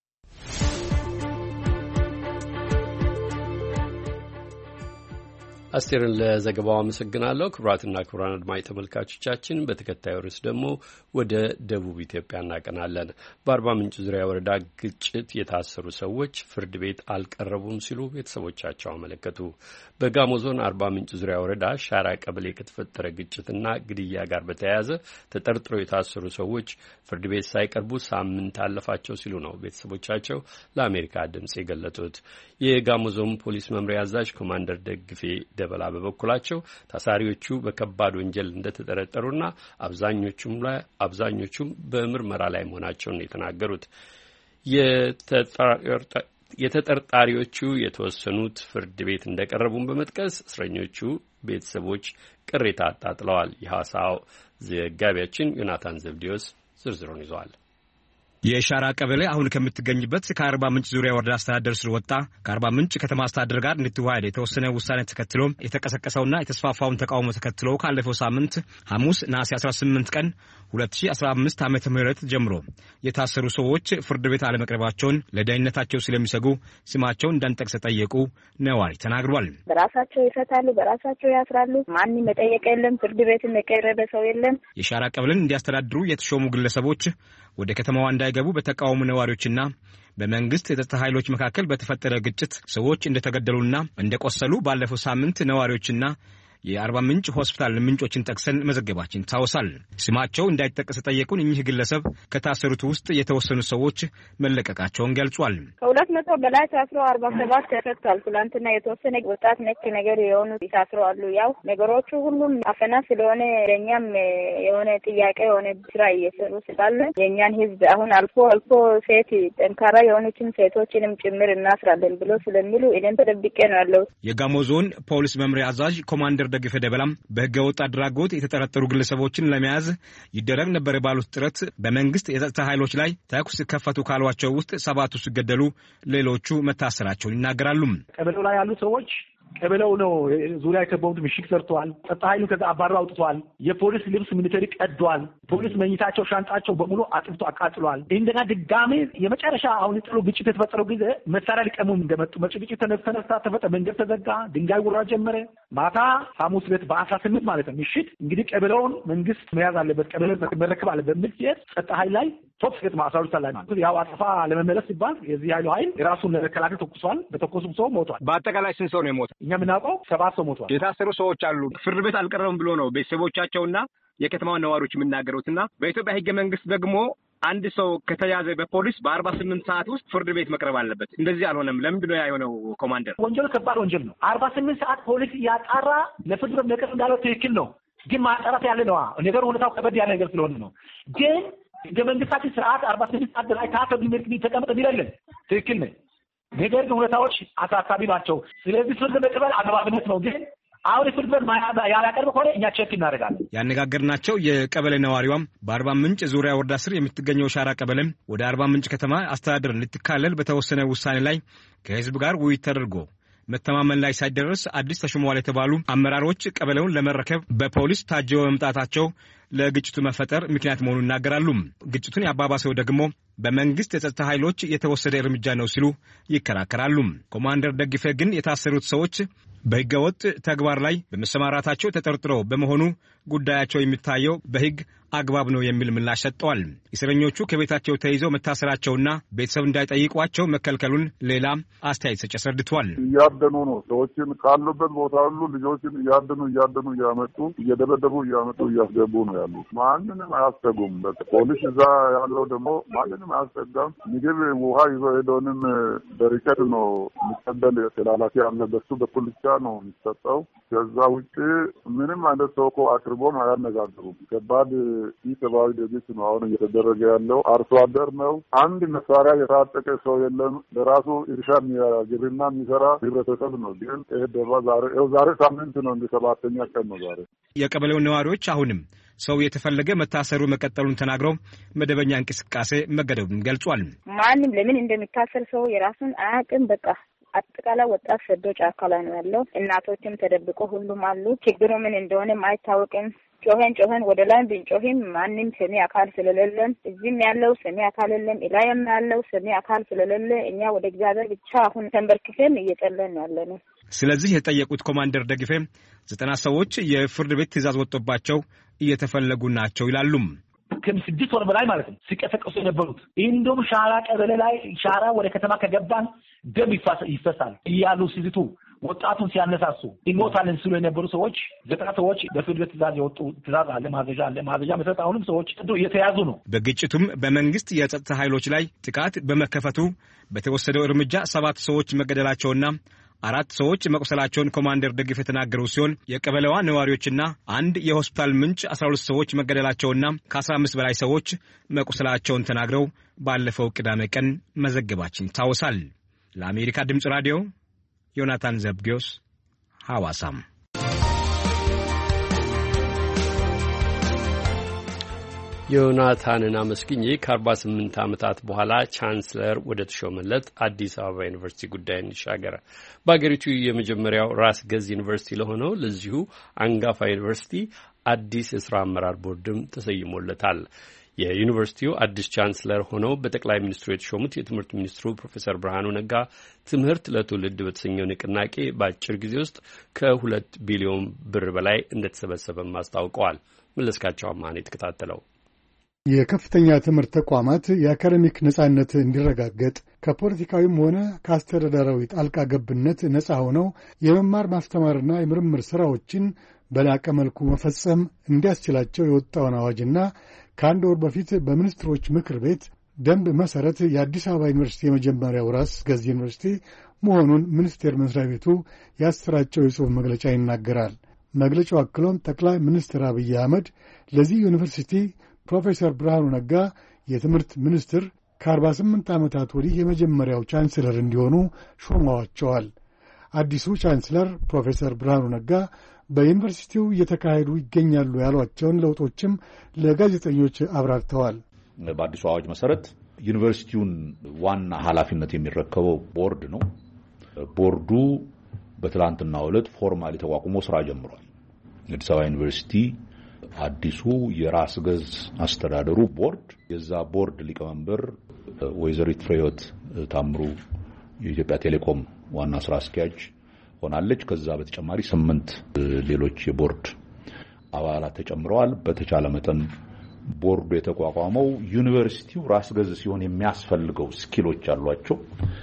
S1: አስቴርን ለዘገባው አመሰግናለሁ። ክቡራትና ክቡራን አድማጭ ተመልካቾቻችን በተከታዩ ርዕስ ደግሞ ወደ ደቡብ ኢትዮጵያ እናቀናለን። በአርባ ምንጭ ዙሪያ ወረዳ ግጭት የታሰሩ ሰዎች ፍርድ ቤት አልቀረቡም ሲሉ ቤተሰቦቻቸው አመለከቱ። በጋሞ ዞን አርባ ምንጭ ዙሪያ ወረዳ ሻራ ቀበሌ ከተፈጠረ ግጭትና ግድያ ጋር በተያያዘ ተጠርጥረው የታሰሩ ሰዎች ፍርድ ቤት ሳይቀርቡ ሳምንት አለፋቸው ሲሉ ነው ቤተሰቦቻቸው ለአሜሪካ ድምጽ የገለጹት። የጋሞ ዞን ፖሊስ መምሪያ አዛዥ ኮማንደር ደግፌ ደበላ በበኩላቸው ታሳሪዎቹ በከባድ ወንጀል እንደተጠረጠሩና አብዛኞቹም ላይ አብዛኞቹም በምርመራ ላይ መሆናቸውን የተናገሩት የተጠርጣሪዎቹ የተወሰኑት ፍርድ ቤት እንደቀረቡን በመጥቀስ እስረኞቹ ቤተሰቦች ቅሬታ አጣጥለዋል። የሐዋሳው ዘጋቢያችን ዮናታን ዘብዲዮስ ዝርዝሩን ይዟል።
S6: የሻራ ቀበሌ አሁን ከምትገኝበት ከአርባ ምንጭ ዙሪያ ወረዳ አስተዳደር ስር ወጣ ከአርባ ምንጭ ከተማ አስተዳደር ጋር እንድትዋሃድ የተወሰነ ውሳኔ ተከትሎ የተቀሰቀሰውና የተስፋፋውን ተቃውሞ ተከትሎ ካለፈው ሳምንት ሐሙስ ነሐሴ አስራ ስምንት ቀን ሁለት ሺህ አስራ አምስት ዓመተ ምህረት ጀምሮ የታሰሩ ሰዎች ፍርድ ቤት አለመቅረባቸውን ለደህንነታቸው ስለሚሰጉ ስማቸውን እንዳንጠቅስ ጠየቁ ነዋሪ ተናግሯል።
S7: በራሳቸው ይፈታሉ፣ በራሳቸው ያስራሉ። ማንም መጠየቅ የለም። ፍርድ ቤት የቀረበ ሰው የለም።
S6: የሻራ ቀበሌን እንዲያስተዳድሩ የተሾሙ ግለሰቦች ወደ ከተማዋ እንዳይገቡ በተቃውሞ ነዋሪዎችና በመንግስት የጸጥታ ኃይሎች መካከል በተፈጠረ ግጭት ሰዎች እንደተገደሉና እንደቆሰሉ ባለፈው ሳምንት ነዋሪዎችና የአርባ ምንጭ ሆስፒታል ምንጮችን ጠቅሰን መዘገባችን ታወሳል። ስማቸው እንዳይጠቀስ ጠየቁን እኚህ ግለሰብ ከታሰሩት ውስጥ የተወሰኑ ሰዎች መለቀቃቸውን ገልጿል።
S7: ከሁለት መቶ በላይ ታስሮ አርባ ሰባት ተፈቷል። ትላንትና የተወሰነ ወጣት ነክ ነገር የሆኑ ታስሮ አሉ። ያው ነገሮቹ ሁሉም አፈና ስለሆነ ለኛም የሆነ ጥያቄ የሆነ ስራ እየሰሩ ስላለ የኛን ህዝብ አሁን አልፎ አልፎ ሴት ጠንካራ የሆነችን ሴቶችንም ጭምር እናስራለን ብሎ ስለሚሉ እኔም ተደብቄ ነው ያለው።
S6: የጋሞ ዞን ፖሊስ መምሪያ አዛዥ ኮማንደር ደግፈ ደበላም በህገወጥ አድራጎት የተጠረጠሩ ግለሰቦችን ለመያዝ ይደረግ ነበር ባሉት ጥረት በመንግስት የጸጥታ ኃይሎች ላይ ተኩስ ከፈቱ ካሏቸው ውስጥ ሰባቱ ሲገደሉ ሌሎቹ መታሰራቸውን ይናገራሉ።
S8: ቀበሌው ላይ ያሉ ሰዎች ቀበሌው ነው ዙሪያ የከበቡት ምሽግ ሰርተዋል። ጸጥታ ኃይሉ ከዛ አባረው አውጥቷል። የፖሊስ ልብስ ሚሊተሪ ቀዷል። ፖሊስ መኝታቸው ሻንጣቸው በሙሉ አጥፍቶ አቃጥሏል። እንደና ድጋሜ የመጨረሻ አሁን ጥሩ ግጭት የተፈጠረው ጊዜ መሳሪያ ሊቀሙ እንደመጡ ግጭት ተነስታ ተፈጠረ። መንገድ ተዘጋ። ድንጋይ ወራ ጀመረ። ማታ ሐሙስ ዕለት በአስራ ስምንት ማለት ነው ምሽት እንግዲህ ቀበሌውን መንግስት መያዝ አለበት ቀበሌውን መረከብ አለበት በሚል ጸጥታ ኃይል ላይ ቶፕ ስከት ማሳሩ ላይ ማለት ያው አጥፋ ለመመለስ ሲባል የዚህ ኃይሉ ኃይል ራሱን ለመከላከል ተኩሷል። በተኮሱም ሰው ሞቷል።
S6: በአጠቃላይ ስንት ሰው ነው የሞተው?
S8: እኛ ምናውቀው ሰባት ሰው ሞቷል።
S6: የታሰሩ ሰዎች አሉ። ፍርድ ቤት አልቀረበም ብሎ ነው ቤተሰቦቻቸውና የከተማው ነዋሪዎች የሚናገሩትና በኢትዮጵያ ህገ መንግስት ደግሞ አንድ ሰው ከተያዘ በፖሊስ በአርባ ስምንት ሰዓት ውስጥ ፍርድ ቤት መቅረብ አለበት። እንደዚህ አልሆነም። ለምንድን ነው ያየው? ኮማንደር ወንጀሉ ከባድ ወንጀል ነው። አርባ ስምንት ሰዓት ፖሊስ ያጣራ ለፍርድ ቤት መቅረብ እንዳለው ትክክል ነው። ግን ማጣራት ያለ ነው ነገር ሁኔታው ከበድ ያለ ነገር ስለሆነ ነው። ግን ህገ መንግስታችን ስርዓት አርባ ስምንት ሰዓት ላይ ታተብ ሊመርክ ተቀመጠ ይላል። ትክክል ነው። ነገር ግን ሁኔታዎች አሳሳቢ ናቸው። ስለዚህ ፍርድ መቅረብ አግባብነት ነው። ግን አሁን ፍርድ ቤት ያላቀርብ ከሆነ እኛ ቼክ እናደርጋለን። ያነጋገርናቸው የቀበሌ ነዋሪዋም በአርባ ምንጭ ዙሪያ ወረዳ ስር የምትገኘው ሻራ ቀበሌም ወደ አርባ ምንጭ ከተማ አስተዳደር እንድትካለል በተወሰነ ውሳኔ ላይ ከህዝብ ጋር ውይይት ተደርጎ መተማመን ላይ ሳይደረስ አዲስ ተሾመዋል የተባሉ አመራሮች ቀበሌውን ለመረከብ በፖሊስ ታጅበው መምጣታቸው ለግጭቱ መፈጠር ምክንያት መሆኑን ይናገራሉ። ግጭቱን ያባባሰው ደግሞ በመንግስት የጸጥታ ኃይሎች የተወሰደ እርምጃ ነው ሲሉ ይከራከራሉ። ኮማንደር ደግፌ ግን የታሰሩት ሰዎች በህገወጥ ተግባር ላይ በመሰማራታቸው ተጠርጥረው በመሆኑ ጉዳያቸው የሚታየው በህግ አግባብ ነው የሚል ምላሽ ሰጥተዋል። እስረኞቹ ከቤታቸው ተይዘው መታሰራቸውና ቤተሰብ እንዳይጠይቋቸው መከልከሉን ሌላ አስተያየት ሰጭ አስረድቷል።
S9: እያደኑ ነው። ሰዎችን ካሉበት ቦታ ሁሉ ልጆችን እያደኑ እያደኑ እያመጡ እየደበደቡ እያመጡ እያስገቡ ነው ያሉት። ማንንም አያስጠጉም። ፖሊስ እዛ ያለው ደግሞ ማንንም አያስጠጋም። ምግብ ውሃ ይዞ ሄዶንም በሪከት ነው የሚቀበል ተላላፊ ያለ በሱ በኩል ብቻ ነው የሚሰጠው። ከዛ ውጭ ምንም አይነት ሰው እኮ አቅርቦም አያነጋግሩም። ከባድ ኢሰብአዊ ድርጊት ነው አሁን እየተደረገ ያለው። አርሶ አደር ነው። አንድ መሳሪያ የታጠቀ ሰው የለም። ለራሱ እርሻ ግብርና የሚሰራ ህብረተሰብ ነው። ግን ይሄ ደባ ዛሬ ዛሬ ሳምንት ነው እንደ ሰባተኛ ቀን ነው ዛሬ።
S6: የቀበሌው ነዋሪዎች አሁንም ሰው የተፈለገ መታሰሩ መቀጠሉን ተናግረው መደበኛ እንቅስቃሴ መገደቡን ገልጿል።
S7: ማንም ለምን እንደሚታሰር ሰው የራሱን አያውቅም። በቃ አጠቃላይ ወጣት ሰዶ ጫካ ላይ ነው ያለው። እናቶችም ተደብቆ ሁሉም አሉ። ችግሩ ምን እንደሆነም አይታወቅም። ጮኸን ጮኸን ወደ ላይ ብንጮህም ማንም ሰሚ አካል ስለሌለን እዚህም ያለው ሰሚ አካል የለም፣ ኢላየም ያለው ሰሚ አካል ስለሌለ እኛ ወደ እግዚአብሔር ብቻ አሁን ተንበርክከን እየጸለይን ያለነው። ስለዚህ የጠየቁት ኮማንደር ደግፌ ዘጠና ሰዎች የፍርድ ቤት ትዕዛዝ ወጥቶባቸው እየተፈለጉ ናቸው ይላሉ።
S8: ከስድስት ወር በላይ ማለት ነው ሲቀሰቀሱ የነበሩት እንደውም ሻራ ቀበሌ ላይ ሻራ ወደ ከተማ ከገባን ደም ይፈሳል እያሉ ሲዝቱ ወጣቱን ሲያነሳሱ ይሞታልን ሲሉ የነበሩ ሰዎች ዘጠና ሰዎች በፍርድ ቤት ትዕዛዝ የወጡ ትዕዛዝ አለ፣ ማዘዣ አለ። ማዘዣ መሰረት አሁንም ሰዎች እየተያዙ ነው።
S6: በግጭቱም በመንግስት የጸጥታ ኃይሎች ላይ ጥቃት በመከፈቱ በተወሰደው እርምጃ ሰባት ሰዎች መገደላቸውና አራት ሰዎች መቁሰላቸውን ኮማንደር ደግፍ የተናገሩ ሲሆን የቀበሌዋ ነዋሪዎችና አንድ የሆስፒታል ምንጭ አስራ ሁለት ሰዎች መገደላቸውና ከአስራ አምስት በላይ ሰዎች መቁሰላቸውን ተናግረው ባለፈው ቅዳሜ ቀን መዘገባችን ይታወሳል። ለአሜሪካ ድምፅ ራዲዮ ዮናታን ዘብጊዮስ ሐዋሳም።
S1: ዮናታንን አመስግኜ ከአርባ ስምንት ዓመታት በኋላ ቻንስለር ወደ ተሾመለት አዲስ አበባ ዩኒቨርሲቲ ጉዳይ እንሻገር። በአገሪቱ የመጀመሪያው ራስ ገዝ ዩኒቨርሲቲ ለሆነው ለዚሁ አንጋፋ ዩኒቨርሲቲ አዲስ የሥራ አመራር ቦርድም ተሰይሞለታል። የዩኒቨርሲቲው አዲስ ቻንስለር ሆነው በጠቅላይ ሚኒስትሩ የተሾሙት የትምህርት ሚኒስትሩ ፕሮፌሰር ብርሃኑ ነጋ ትምህርት ለትውልድ በተሰኘው ንቅናቄ በአጭር ጊዜ ውስጥ ከሁለት ቢሊዮን ብር በላይ እንደተሰበሰበም አስታውቀዋል። መለስካቸው አማን የተከታተለው
S10: የከፍተኛ ትምህርት ተቋማት የአካዳሚክ ነጻነት እንዲረጋገጥ ከፖለቲካዊም ሆነ ከአስተዳደራዊ ጣልቃ ገብነት ነጻ ሆነው የመማር ማስተማርና የምርምር ሥራዎችን በላቀ መልኩ መፈጸም እንዲያስችላቸው የወጣውን አዋጅና ከአንድ ወር በፊት በሚኒስትሮች ምክር ቤት ደንብ መሠረት የአዲስ አበባ ዩኒቨርሲቲ የመጀመሪያው ራስ ገዝ ዩኒቨርሲቲ መሆኑን ሚኒስቴር መስሪያ ቤቱ ያሰራጨው የጽሑፍ መግለጫ ይናገራል። መግለጫው አክሎም ጠቅላይ ሚኒስትር አብይ አህመድ ለዚህ ዩኒቨርሲቲ ፕሮፌሰር ብርሃኑ ነጋ የትምህርት ሚኒስትር ከአርባ ስምንት ዓመታት ወዲህ የመጀመሪያው ቻንስለር እንዲሆኑ ሾመዋቸዋል። አዲሱ ቻንስለር ፕሮፌሰር ብርሃኑ ነጋ በዩኒቨርሲቲው እየተካሄዱ ይገኛሉ ያሏቸውን ለውጦችም ለጋዜጠኞች አብራርተዋል።
S11: በአዲሱ አዋጅ መሰረት ዩኒቨርሲቲውን ዋና ኃላፊነት የሚረከበው ቦርድ ነው። ቦርዱ በትላንትናው ዕለት ፎርማሊ ተቋቁሞ ስራ ጀምሯል። አዲስ አበባ ዩኒቨርሲቲ አዲሱ የራስ ገዝ አስተዳደሩ ቦርድ የዛ ቦርድ ሊቀመንበር ወይዘሪት ፍሬህይወት ታምሩ የኢትዮጵያ ቴሌኮም ዋና ስራ አስኪያጅ ሆናለች። ከዛ በተጨማሪ ስምንት ሌሎች የቦርድ አባላት ተጨምረዋል። በተቻለ መጠን ቦርዱ የተቋቋመው ዩኒቨርሲቲው ራስ ገዝ ሲሆን የሚያስፈልገው ስኪሎች ያሏቸው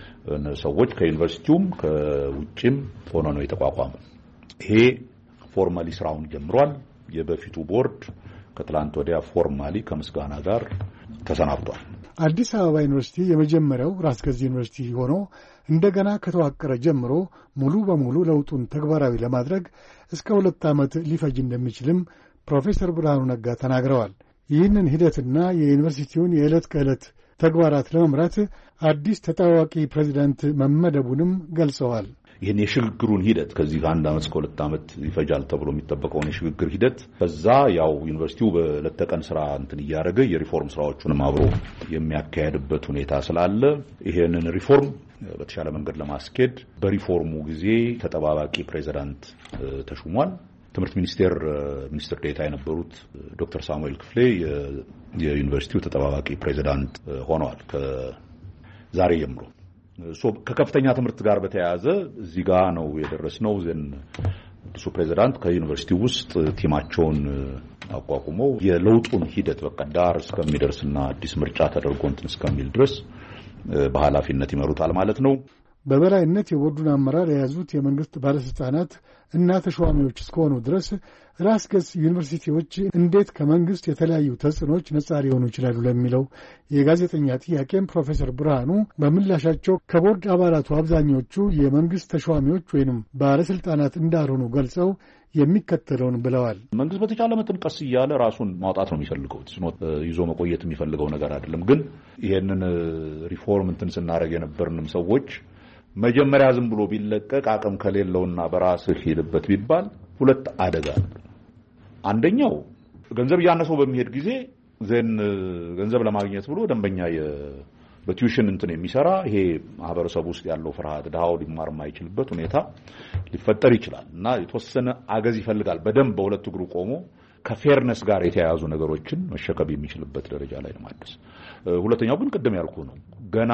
S11: ሰዎች ከዩኒቨርሲቲውም ከውጭም ሆኖ ነው የተቋቋመው። ይሄ ፎርማሊ ስራውን ጀምሯል። የበፊቱ ቦርድ ከትላንት ወዲያ ፎርማሊ ከምስጋና ጋር ተሰናብቷል።
S10: አዲስ አበባ ዩኒቨርሲቲ የመጀመሪያው ራስ ገዝ ዩኒቨርሲቲ ሆኖ እንደገና ከተዋቀረ ጀምሮ ሙሉ በሙሉ ለውጡን ተግባራዊ ለማድረግ እስከ ሁለት ዓመት ሊፈጅ እንደሚችልም ፕሮፌሰር ብርሃኑ ነጋ ተናግረዋል። ይህንን ሂደትና የዩኒቨርሲቲውን የዕለት ከዕለት ተግባራት ለመምራት አዲስ ተጠባባቂ ፕሬዚዳንት መመደቡንም ገልጸዋል።
S11: ይህን የሽግግሩን ሂደት ከዚህ ከአንድ ዓመት እስከ ሁለት ዓመት ይፈጃል ተብሎ የሚጠበቀውን የሽግግር ሂደት ከዛ ያው ዩኒቨርሲቲው በዕለት ተቀን ስራ እንትን እያደረገ የሪፎርም ስራዎቹንም አብሮ የሚያካሄድበት ሁኔታ ስላለ ይሄንን ሪፎርም በተሻለ መንገድ ለማስኬድ በሪፎርሙ ጊዜ ተጠባባቂ ፕሬዚዳንት ተሹሟል። ትምህርት ሚኒስቴር ሚኒስትር ዴኤታ የነበሩት ዶክተር ሳሙኤል ክፍሌ የዩኒቨርሲቲው ተጠባባቂ ፕሬዚዳንት ሆነዋል ከዛሬ ጀምሮ። ሶ ከከፍተኛ ትምህርት ጋር በተያያዘ እዚህ ጋር ነው የደረስነው። ዘን እሱ ፕሬዚዳንት ከዩኒቨርሲቲ ውስጥ ቲማቸውን አቋቁመው የለውጡን ሂደት በቃ ዳር እስከሚደርስና አዲስ ምርጫ ተደርጎ እንትን እስከሚል ድረስ በኃላፊነት ይመሩታል ማለት ነው።
S10: በበላይነት የቦርዱን አመራር የያዙት የመንግስት ባለስልጣናት እና ተሿሚዎች እስከሆኑ ድረስ ራስ ገዝ ዩኒቨርሲቲዎች እንዴት ከመንግስት የተለያዩ ተጽዕኖች ነጻ ሊሆኑ ይችላሉ ለሚለው የጋዜጠኛ ጥያቄም ፕሮፌሰር ብርሃኑ በምላሻቸው ከቦርድ አባላቱ አብዛኞቹ የመንግስት ተሿሚዎች ወይንም ባለስልጣናት እንዳልሆኑ ገልጸው የሚከተለውን ብለዋል።
S11: መንግስት በተቻለ መጠን ቀስ እያለ ራሱን ማውጣት ነው የሚፈልገው። ይዞ መቆየት የሚፈልገው ነገር አይደለም። ግን ይሄንን ሪፎርም እንትን ስናደርግ የነበርንም ሰዎች መጀመሪያ ዝም ብሎ ቢለቀቅ አቅም ከሌለውና በራስህ ሄድበት ቢባል ሁለት አደጋ ነው። አንደኛው ገንዘብ ያነሰው በሚሄድ ጊዜ ዘን ገንዘብ ለማግኘት ብሎ ደንበኛ በቲዩሽን እንትን የሚሰራ ይሄ ማህበረሰብ ውስጥ ያለው ፍርሃት ዳው ሊማር የማይችልበት ሁኔታ ሊፈጠር ይችላል እና የተወሰነ አገዝ ይፈልጋል። በደንብ በሁለት እግሩ ቆሞ ከፌርነስ ጋር የተያያዙ ነገሮችን መሸከም የሚችልበት ደረጃ ላይ ለማድረስ። ሁለተኛው ግን ቅድም ያልኩ ነው። ገና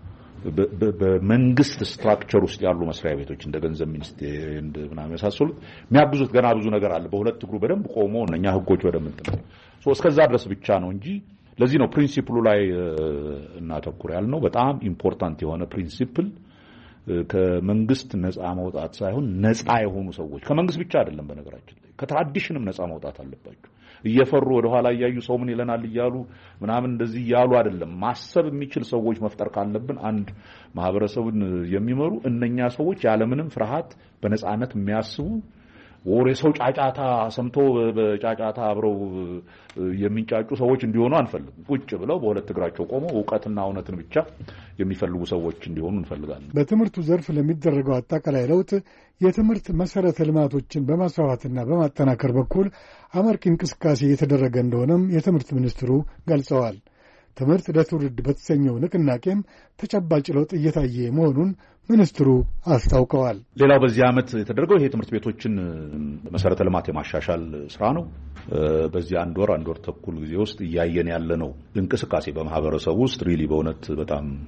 S11: በመንግስት ስትራክቸር ውስጥ ያሉ መስሪያ ቤቶች እንደ ገንዘብ ሚኒስቴር እንደ ምናምን መሳሰሉት የሚያብዙት ገና ብዙ ነገር አለ። በሁለት እግሩ በደንብ ቆሞ እነኛ ህጎች በደንብ እንትን ሶ እስከዛ ድረስ ብቻ ነው እንጂ ለዚህ ነው ፕሪንሲፕሉ ላይ እናተኩር ያልነው። በጣም ኢምፖርታንት የሆነ ፕሪንሲፕል ከመንግስት ነፃ መውጣት ሳይሆን ነፃ የሆኑ ሰዎች ከመንግስት ብቻ አይደለም፣ በነገራችን ላይ ከትራዲሽንም ነፃ መውጣት አለባቸው። እየፈሩ ወደ ኋላ እያዩ ሰው ምን ይለናል እያሉ ምናምን እንደዚህ ያሉ አይደለም። ማሰብ የሚችል ሰዎች መፍጠር ካለብን አንድ ማህበረሰቡን የሚመሩ እነኛ ሰዎች ያለምንም ፍርሃት በነፃነት የሚያስቡ ወሬ ሰው ጫጫታ ሰምቶ በጫጫታ አብረው የሚንጫጩ ሰዎች እንዲሆኑ አንፈልግም። ቁጭ ብለው በሁለት እግራቸው ቆመው ዕውቀትና እውነትን ብቻ የሚፈልጉ ሰዎች እንዲሆኑ እንፈልጋለን።
S10: በትምህርቱ ዘርፍ ለሚደረገው አጠቃላይ ለውጥ የትምህርት መሰረተ ልማቶችን በማስፋፋትና በማጠናከር በኩል አመርቂ እንቅስቃሴ የተደረገ እንደሆነም የትምህርት ሚኒስትሩ ገልጸዋል። ትምህርት ለትውልድ በተሰኘው ንቅናቄም ተጨባጭ ለውጥ እየታየ መሆኑን ሚኒስትሩ አስታውቀዋል።
S11: ሌላው በዚህ ዓመት የተደረገው ይሄ ትምህርት ቤቶችን መሰረተ ልማት የማሻሻል ስራ ነው። በዚህ አንድ ወር አንድ ወር ተኩል ጊዜ ውስጥ እያየን ያለ ነው እንቅስቃሴ በማህበረሰቡ ውስጥ ሪሊ በእውነት በጣም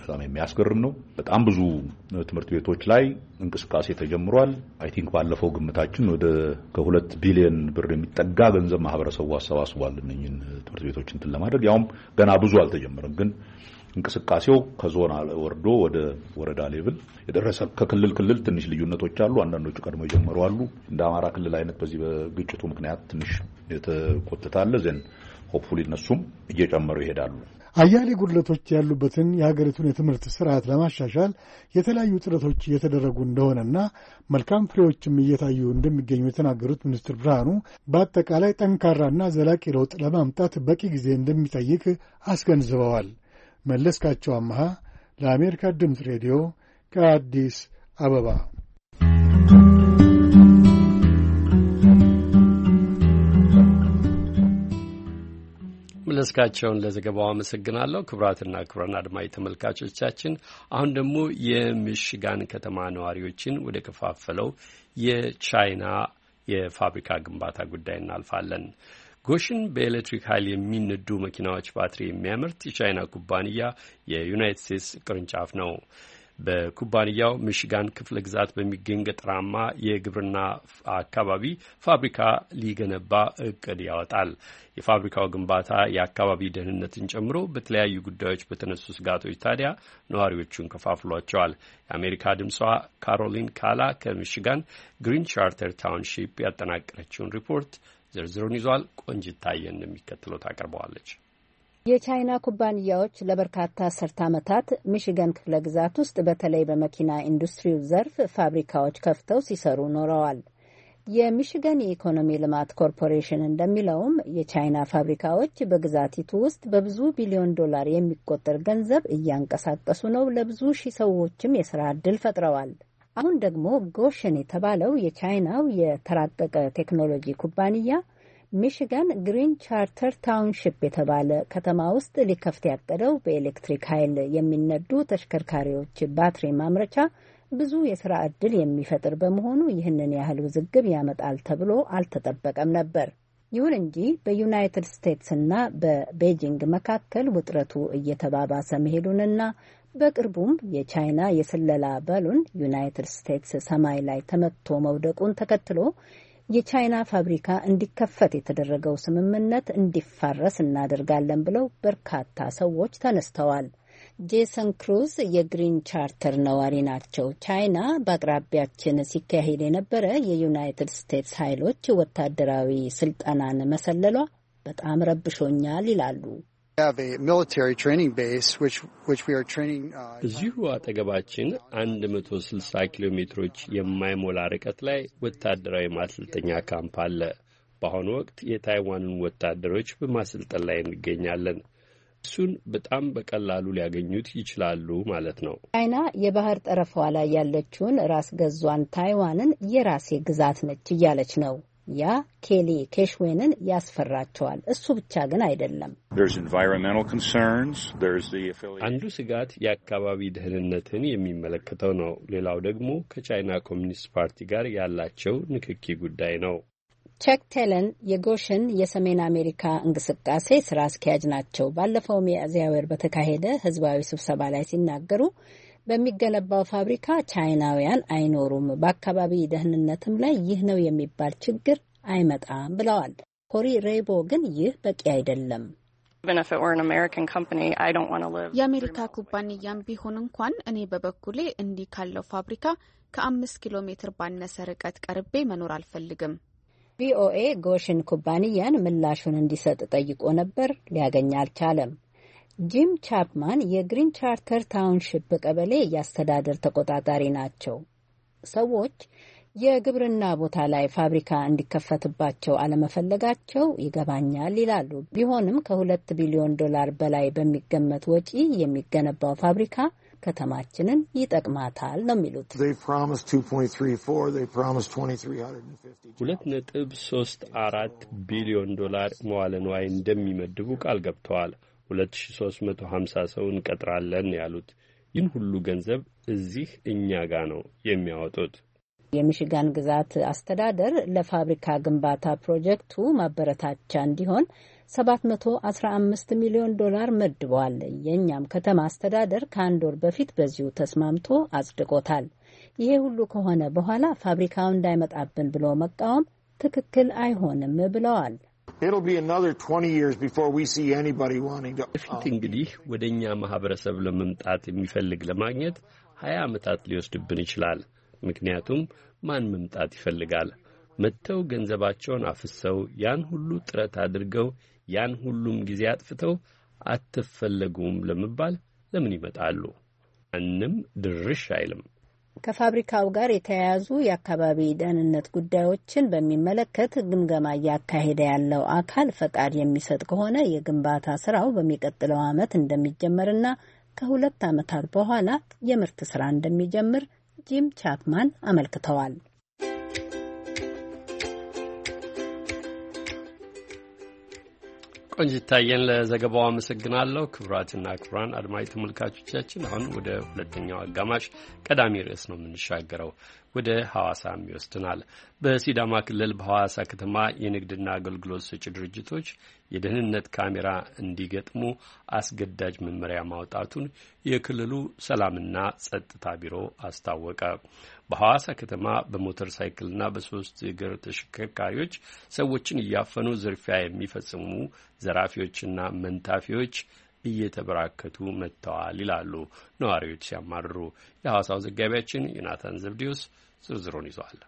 S11: በጣም የሚያስገርም ነው። በጣም ብዙ ትምህርት ቤቶች ላይ እንቅስቃሴ ተጀምሯል። አይ ቲንክ ባለፈው ግምታችን ወደ ከሁለት ቢሊዮን ብር የሚጠጋ ገንዘብ ማህበረሰቡ አሰባስቧል እነኝን ትምህርት ቤቶች እንትን ለማድረግ ያውም ገና ብዙ አልተጀመረም ግን እንቅስቃሴው ከዞን ወርዶ ወደ ወረዳ ሌቭል የደረሰ ከክልል ክልል ትንሽ ልዩነቶች አሉ። አንዳንዶቹ ቀድሞ የጀመሩ አሉ። እንደ አማራ ክልል አይነት በዚህ በግጭቱ ምክንያት ትንሽ የተቆጥታለ ዘን ሆፕፉሊ እነሱም እየጨመሩ ይሄዳሉ።
S10: አያሌ ጉድለቶች ያሉበትን የሀገሪቱን የትምህርት ስርዓት ለማሻሻል የተለያዩ ጥረቶች እየተደረጉ እንደሆነና መልካም ፍሬዎችም እየታዩ እንደሚገኙ የተናገሩት ሚኒስትር ብርሃኑ በአጠቃላይ ጠንካራና ዘላቂ ለውጥ ለማምጣት በቂ ጊዜ እንደሚጠይቅ አስገንዝበዋል። መለስካቸው አማሃ ለአሜሪካ ድምፅ ሬዲዮ ከአዲስ አበባ።
S1: መለስካቸውን ለዘገባው አመሰግናለሁ። ክቡራትና ክቡራን አድማጭ ተመልካቾቻችን አሁን ደግሞ የሚሽጋን ከተማ ነዋሪዎችን ወደ ከፋፈለው የቻይና የፋብሪካ ግንባታ ጉዳይ እናልፋለን። ጎሽን በኤሌክትሪክ ኃይል የሚነዱ መኪናዎች ባትሪ የሚያመርት የቻይና ኩባንያ የዩናይትድ ስቴትስ ቅርንጫፍ ነው። በኩባንያው ሚሽጋን ክፍለ ግዛት በሚገኝ ገጠራማ የግብርና አካባቢ ፋብሪካ ሊገነባ እቅድ ያወጣል። የፋብሪካው ግንባታ የአካባቢ ደህንነትን ጨምሮ በተለያዩ ጉዳዮች በተነሱ ስጋቶች ታዲያ ነዋሪዎቹን ከፋፍሏቸዋል። የአሜሪካ ድምጿ ካሮሊን ካላ ከሚሽጋን ግሪን ቻርተር ታውንሺፕ ያጠናቀረችውን ሪፖርት ዝርዝሩን ይዟል። ቆንጅት ታየን እንደሚከተለው ታቀርበዋለች።
S12: የቻይና ኩባንያዎች ለበርካታ አስርት ዓመታት ሚሽጋን ክፍለ ግዛት ውስጥ በተለይ በመኪና ኢንዱስትሪው ዘርፍ ፋብሪካዎች ከፍተው ሲሰሩ ኖረዋል። የሚሽጋን የኢኮኖሚ ልማት ኮርፖሬሽን እንደሚለውም የቻይና ፋብሪካዎች በግዛቲቱ ውስጥ በብዙ ቢሊዮን ዶላር የሚቆጠር ገንዘብ እያንቀሳቀሱ ነው። ለብዙ ሺህ ሰዎችም የስራ ዕድል ፈጥረዋል። አሁን ደግሞ ጎሽን የተባለው የቻይናው የተራቀቀ ቴክኖሎጂ ኩባንያ ሚሽጋን ግሪን ቻርተር ታውንሺፕ የተባለ ከተማ ውስጥ ሊከፍት ያቀደው በኤሌክትሪክ ኃይል የሚነዱ ተሽከርካሪዎች ባትሪ ማምረቻ ብዙ የስራ ዕድል የሚፈጥር በመሆኑ ይህንን ያህል ውዝግብ ያመጣል ተብሎ አልተጠበቀም ነበር። ይሁን እንጂ በዩናይትድ ስቴትስና በቤጂንግ መካከል ውጥረቱ እየተባባሰ መሄዱንና በቅርቡም የቻይና የስለላ ባሉን ዩናይትድ ስቴትስ ሰማይ ላይ ተመትቶ መውደቁን ተከትሎ የቻይና ፋብሪካ እንዲከፈት የተደረገው ስምምነት እንዲፋረስ እናደርጋለን ብለው በርካታ ሰዎች ተነስተዋል። ጄሰን ክሩዝ የግሪን ቻርተር ነዋሪ ናቸው። ቻይና በአቅራቢያችን ሲካሄድ የነበረ የዩናይትድ ስቴትስ ኃይሎች ወታደራዊ ስልጠናን መሰለሏ በጣም ረብሾኛል ይላሉ።
S1: እዚሁ አጠገባችን አንድ መቶ ስልሳ ኪሎ ሜትሮች የማይሞላ ርቀት ላይ ወታደራዊ ማሰልጠኛ ካምፕ አለ። በአሁኑ ወቅት የታይዋንን ወታደሮች በማሰልጠን ላይ እንገኛለን። እሱን በጣም በቀላሉ ሊያገኙት ይችላሉ ማለት ነው።
S12: ቻይና የባህር ጠረፏ ላይ ያለችውን ራስ ገዟን ታይዋንን የራሴ ግዛት ነች እያለች ነው። ያ ኬሊ ኬሽዌንን ያስፈራቸዋል። እሱ ብቻ ግን አይደለም።
S1: አንዱ ስጋት የአካባቢ ደህንነትን የሚመለከተው ነው። ሌላው ደግሞ ከቻይና ኮሚኒስት ፓርቲ ጋር ያላቸው ንክኪ ጉዳይ ነው።
S12: ቸክ ቴለን የጎሽን የሰሜን አሜሪካ እንቅስቃሴ ስራ አስኪያጅ ናቸው። ባለፈው ሚያዝያ ወር በተካሄደ ህዝባዊ ስብሰባ ላይ ሲናገሩ በሚገነባው ፋብሪካ ቻይናውያን አይኖሩም፣ በአካባቢ ደህንነትም ላይ ይህ ነው የሚባል ችግር አይመጣም ብለዋል። ኮሪ ሬይቦ ግን ይህ በቂ አይደለም።
S13: የአሜሪካ ኩባንያም ቢሆን እንኳን እኔ በበኩሌ እንዲህ ካለው ፋብሪካ ከአምስት ኪሎ ሜትር ባነሰ ርቀት ቀርቤ መኖር አልፈልግም።
S12: ቪኦኤ ጎሽን ኩባንያን ምላሹን እንዲሰጥ ጠይቆ ነበር፣ ሊያገኝ አልቻለም። ጂም ቻፕማን የግሪን ቻርተር ታውንሺፕ ቀበሌ የአስተዳደር ተቆጣጣሪ ናቸው። ሰዎች የግብርና ቦታ ላይ ፋብሪካ እንዲከፈትባቸው አለመፈለጋቸው ይገባኛል ይላሉ። ቢሆንም ከሁለት ቢሊዮን ዶላር በላይ በሚገመት ወጪ የሚገነባው ፋብሪካ ከተማችንን ይጠቅማታል ነው የሚሉት።
S1: ሁለት ነጥብ ሶስት አራት ቢሊዮን ዶላር መዋለ ንዋይ እንደሚመድቡ ቃል ገብተዋል። ሁለት ሺ ሶስት መቶ ሀምሳ ሰው እንቀጥራለን ያሉት ይህን ሁሉ ገንዘብ እዚህ እኛ ጋር ነው የሚያወጡት።
S12: የሚሽጋን ግዛት አስተዳደር ለፋብሪካ ግንባታ ፕሮጀክቱ ማበረታቻ እንዲሆን ሰባት መቶ አስራ አምስት ሚሊዮን ዶላር መድቧል። የኛም ከተማ አስተዳደር ከአንድ ወር በፊት በዚሁ ተስማምቶ አጽድቆታል። ይሄ ሁሉ ከሆነ በኋላ ፋብሪካው እንዳይመጣብን ብሎ መቃወም ትክክል አይሆንም ብለዋል።
S1: በፊት እንግዲህ ወደኛ ማህበረሰብ ለመምጣት የሚፈልግ ለማግኘት ሀያ ዓመታት ሊወስድብን ይችላል። ምክንያቱም ማን መምጣት ይፈልጋል? መጥተው ገንዘባቸውን አፍሰው ያን ሁሉ ጥረት አድርገው ያን ሁሉም ጊዜ አጥፍተው አትፈለጉም ለመባል ለምን ይመጣሉ? አንንም ድርሽ አይልም።
S12: ከፋብሪካው ጋር የተያያዙ የአካባቢ ደህንነት ጉዳዮችን በሚመለከት ግምገማ እያካሄደ ያለው አካል ፈቃድ የሚሰጥ ከሆነ የግንባታ ስራው በሚቀጥለው ዓመት እንደሚጀመርና ከሁለት ዓመታት በኋላ የምርት ስራ እንደሚጀምር ጂም ቻፕማን አመልክተዋል።
S1: ቆንጅታየን ለዘገባው አመሰግናለሁ። ክቡራትና ክቡራን አድማጭ ተመልካቾቻችን አሁን ወደ ሁለተኛው አጋማሽ ቀዳሚ ርዕስ ነው የምንሻገረው። ወደ ሐዋሳም ይወስድናል። በሲዳማ ክልል በሐዋሳ ከተማ የንግድና አገልግሎት ሰጪ ድርጅቶች የደህንነት ካሜራ እንዲገጥሙ አስገዳጅ መመሪያ ማውጣቱን የክልሉ ሰላምና ጸጥታ ቢሮ አስታወቀ። በሐዋሳ ከተማ በሞተር ሳይክልና በሶስት እግር ተሽከርካሪዎች ሰዎችን እያፈኑ ዝርፊያ የሚፈጽሙ ዘራፊዎችና መንታፊዎች እየተበራከቱ መጥተዋል ይላሉ ነዋሪዎች ሲያማርሩ። የሐዋሳው ዘጋቢያችን ዮናታን ዘብዲዮስ ዝርዝሩን ይዟል።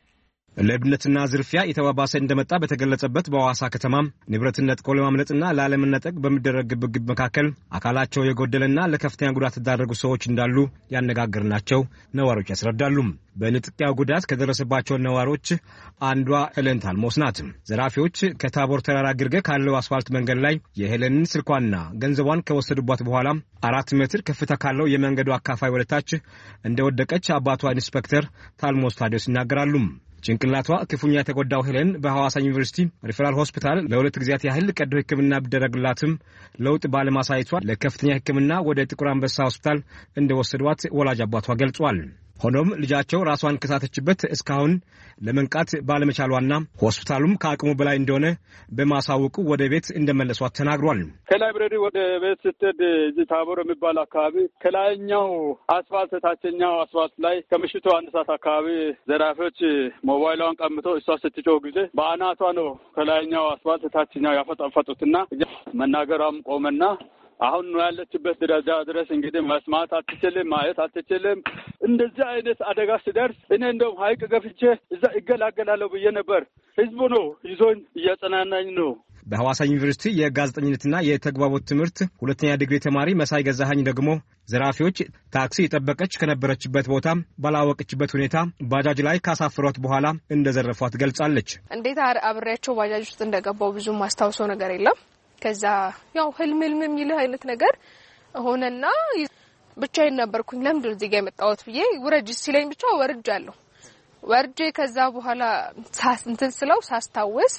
S6: ለብነትና ዝርፊያ የተባባሰ እንደመጣ በተገለጸበት በሐዋሳ ከተማ ንብረትን ነጥቆ ለማምለጥና ለዓለመነጠቅ በሚደረግ ግብግብ መካከል አካላቸው የጎደለና ለከፍተኛ ጉዳት የተዳረጉ ሰዎች እንዳሉ ያነጋገርናቸው ነዋሪዎች ያስረዳሉ። በንጥቂያው ጉዳት ከደረሰባቸው ነዋሪዎች አንዷ ሄለን ታልሞስ ናት። ዘራፊዎች ከታቦር ተራራ ግርጌ ካለው አስፋልት መንገድ ላይ የሄለንን ስልኳና ገንዘቧን ከወሰዱባት በኋላ አራት ሜትር ከፍታ ካለው የመንገዱ አካፋይ ወደታች እንደወደቀች አባቷ ኢንስፔክተር ታልሞስ ታዲዮስ ይናገራሉ። ጭንቅላቷ ክፉኛ የተጎዳው ሄለን በሐዋሳ ዩኒቨርሲቲ ሪፈራል ሆስፒታል ለሁለት ጊዜያት ያህል ቀዶ ሕክምና ቢደረግላትም ለውጥ ባለማሳየቷ ለከፍተኛ ሕክምና ወደ ጥቁር አንበሳ ሆስፒታል እንደወሰዷት ወላጅ አባቷ ገልጿል። ሆኖም ልጃቸው ራሷን ከሳተችበት እስካሁን ለመንቃት ባለመቻሏና ሆስፒታሉም ከአቅሙ በላይ እንደሆነ በማሳወቁ ወደ ቤት እንደመለሷት ተናግሯል።
S14: ከላይብረሪ ወደ ቤት ስትሄድ እዚህ ታቦር የሚባል አካባቢ ከላይኛው አስፋልት ታችኛው አስፋልት ላይ ከምሽቱ አንድ ሰዓት አካባቢ ዘራፊዎች ሞባይሏን ቀምተው እሷ ስትጮህ ጊዜ በአናቷ ነው ከላይኛው አስፋልት ታችኛው ያፈጠፈጡትና መናገሯም ቆመና አሁን ነው ያለችበት ደረጃ ድረስ እንግዲህ መስማት አትችልም፣ ማየት አትችልም። እንደዚህ አይነት አደጋ ሲደርስ እኔ እንደው ሀይቅ ገፍቼ እዛ እገላገላለሁ ብዬ ነበር። ህዝቡ ነው ይዞኝ እያጸናናኝ ነው።
S6: በሐዋሳ ዩኒቨርሲቲ የጋዜጠኝነትና የተግባቦት ትምህርት ሁለተኛ ዲግሪ ተማሪ መሳይ ገዛኸኝ ደግሞ ዘራፊዎች ታክሲ የጠበቀች ከነበረችበት ቦታ ባላወቀችበት ሁኔታ ባጃጅ ላይ ካሳፈሯት በኋላ እንደዘረፏት ገልጻለች።
S15: እንዴት አብሬያቸው ባጃጅ ውስጥ እንደገባው ብዙ ማስታውሰው ነገር የለም። ከዛ ያው ህልም ህልም የሚል አይነት ነገር ሆነና ብቻዬን ነበርኩኝ። ለምንድን እዚህ ጋር የመጣሁት ብዬ ውረጅ ሲለኝ ብቻ ወርጃለሁ። ወርጄ ከዛ በኋላ እንትን ስለው ሳስታውስ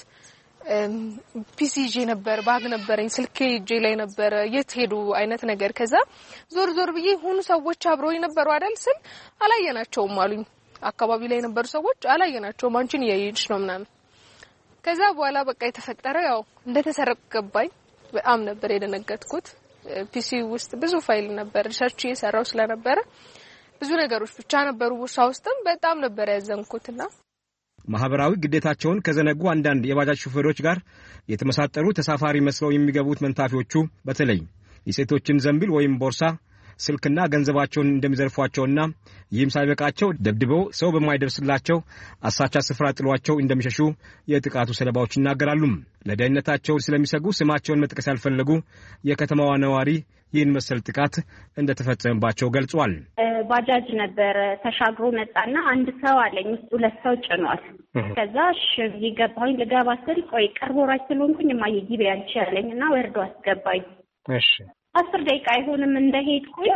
S15: ፒሲ ይዤ ነበር፣ ባግ ነበረኝ፣ ስልኬ እጄ ላይ ነበር። የት ሄዱ አይነት ነገር። ከዛ ዞር ዞር ብዬ ሁሉ ሰዎች አብረውኝ ነበሩ አይደል ስል አላየናቸውም አሉኝ። አካባቢ ላይ የነበሩ ሰዎች አላየናቸውም፣ አንቺን እያየሽ ነው ምናምን። ከዛ በኋላ በቃ የተፈጠረ ያው እንደተሰረቁ ገባኝ። በጣም ነበር የደነገጥኩት። ፒሲ ውስጥ ብዙ ፋይል ነበር፣ ሪሰርች እየሰራው ስለነበረ ብዙ ነገሮች ብቻ ነበሩ። ቦርሳ ውስጥም በጣም ነበር ያዘንኩትና
S6: ማህበራዊ ግዴታቸውን ከዘነጉ አንዳንድ የባጃጅ ሹፌሮች ጋር የተመሳጠሩ ተሳፋሪ መስለው የሚገቡት መንታፊዎቹ በተለይ የሴቶችን ዘንቢል ወይም ቦርሳ፣ ስልክና ገንዘባቸውን እንደሚዘርፏቸውና ይህም ሳይበቃቸው ደብድበው ሰው በማይደርስላቸው አሳቻ ስፍራ ጥሏቸው እንደሚሸሹ የጥቃቱ ሰለባዎች ይናገራሉ። ለደህንነታቸው ስለሚሰጉ ስማቸውን መጥቀስ ያልፈለጉ የከተማዋ ነዋሪ ይህን መሰል ጥቃት እንደተፈጸመባቸው ገልጿል።
S16: ባጃጅ ነበር ተሻግሮ መጣና አንድ ሰው አለኝ ውስጥ ሁለት ሰው ጭኗል። ከዛ እሺ ይገባኝ ልገባ ስል ቆይ ቀርቦ ራይ ስለሆንኩኝ ማየ ግቢ አንቺ ያለኝና ወርዶ አስገባኝ። እሺ አስር ደቂቃ አይሆንም እንደሄድኩኝ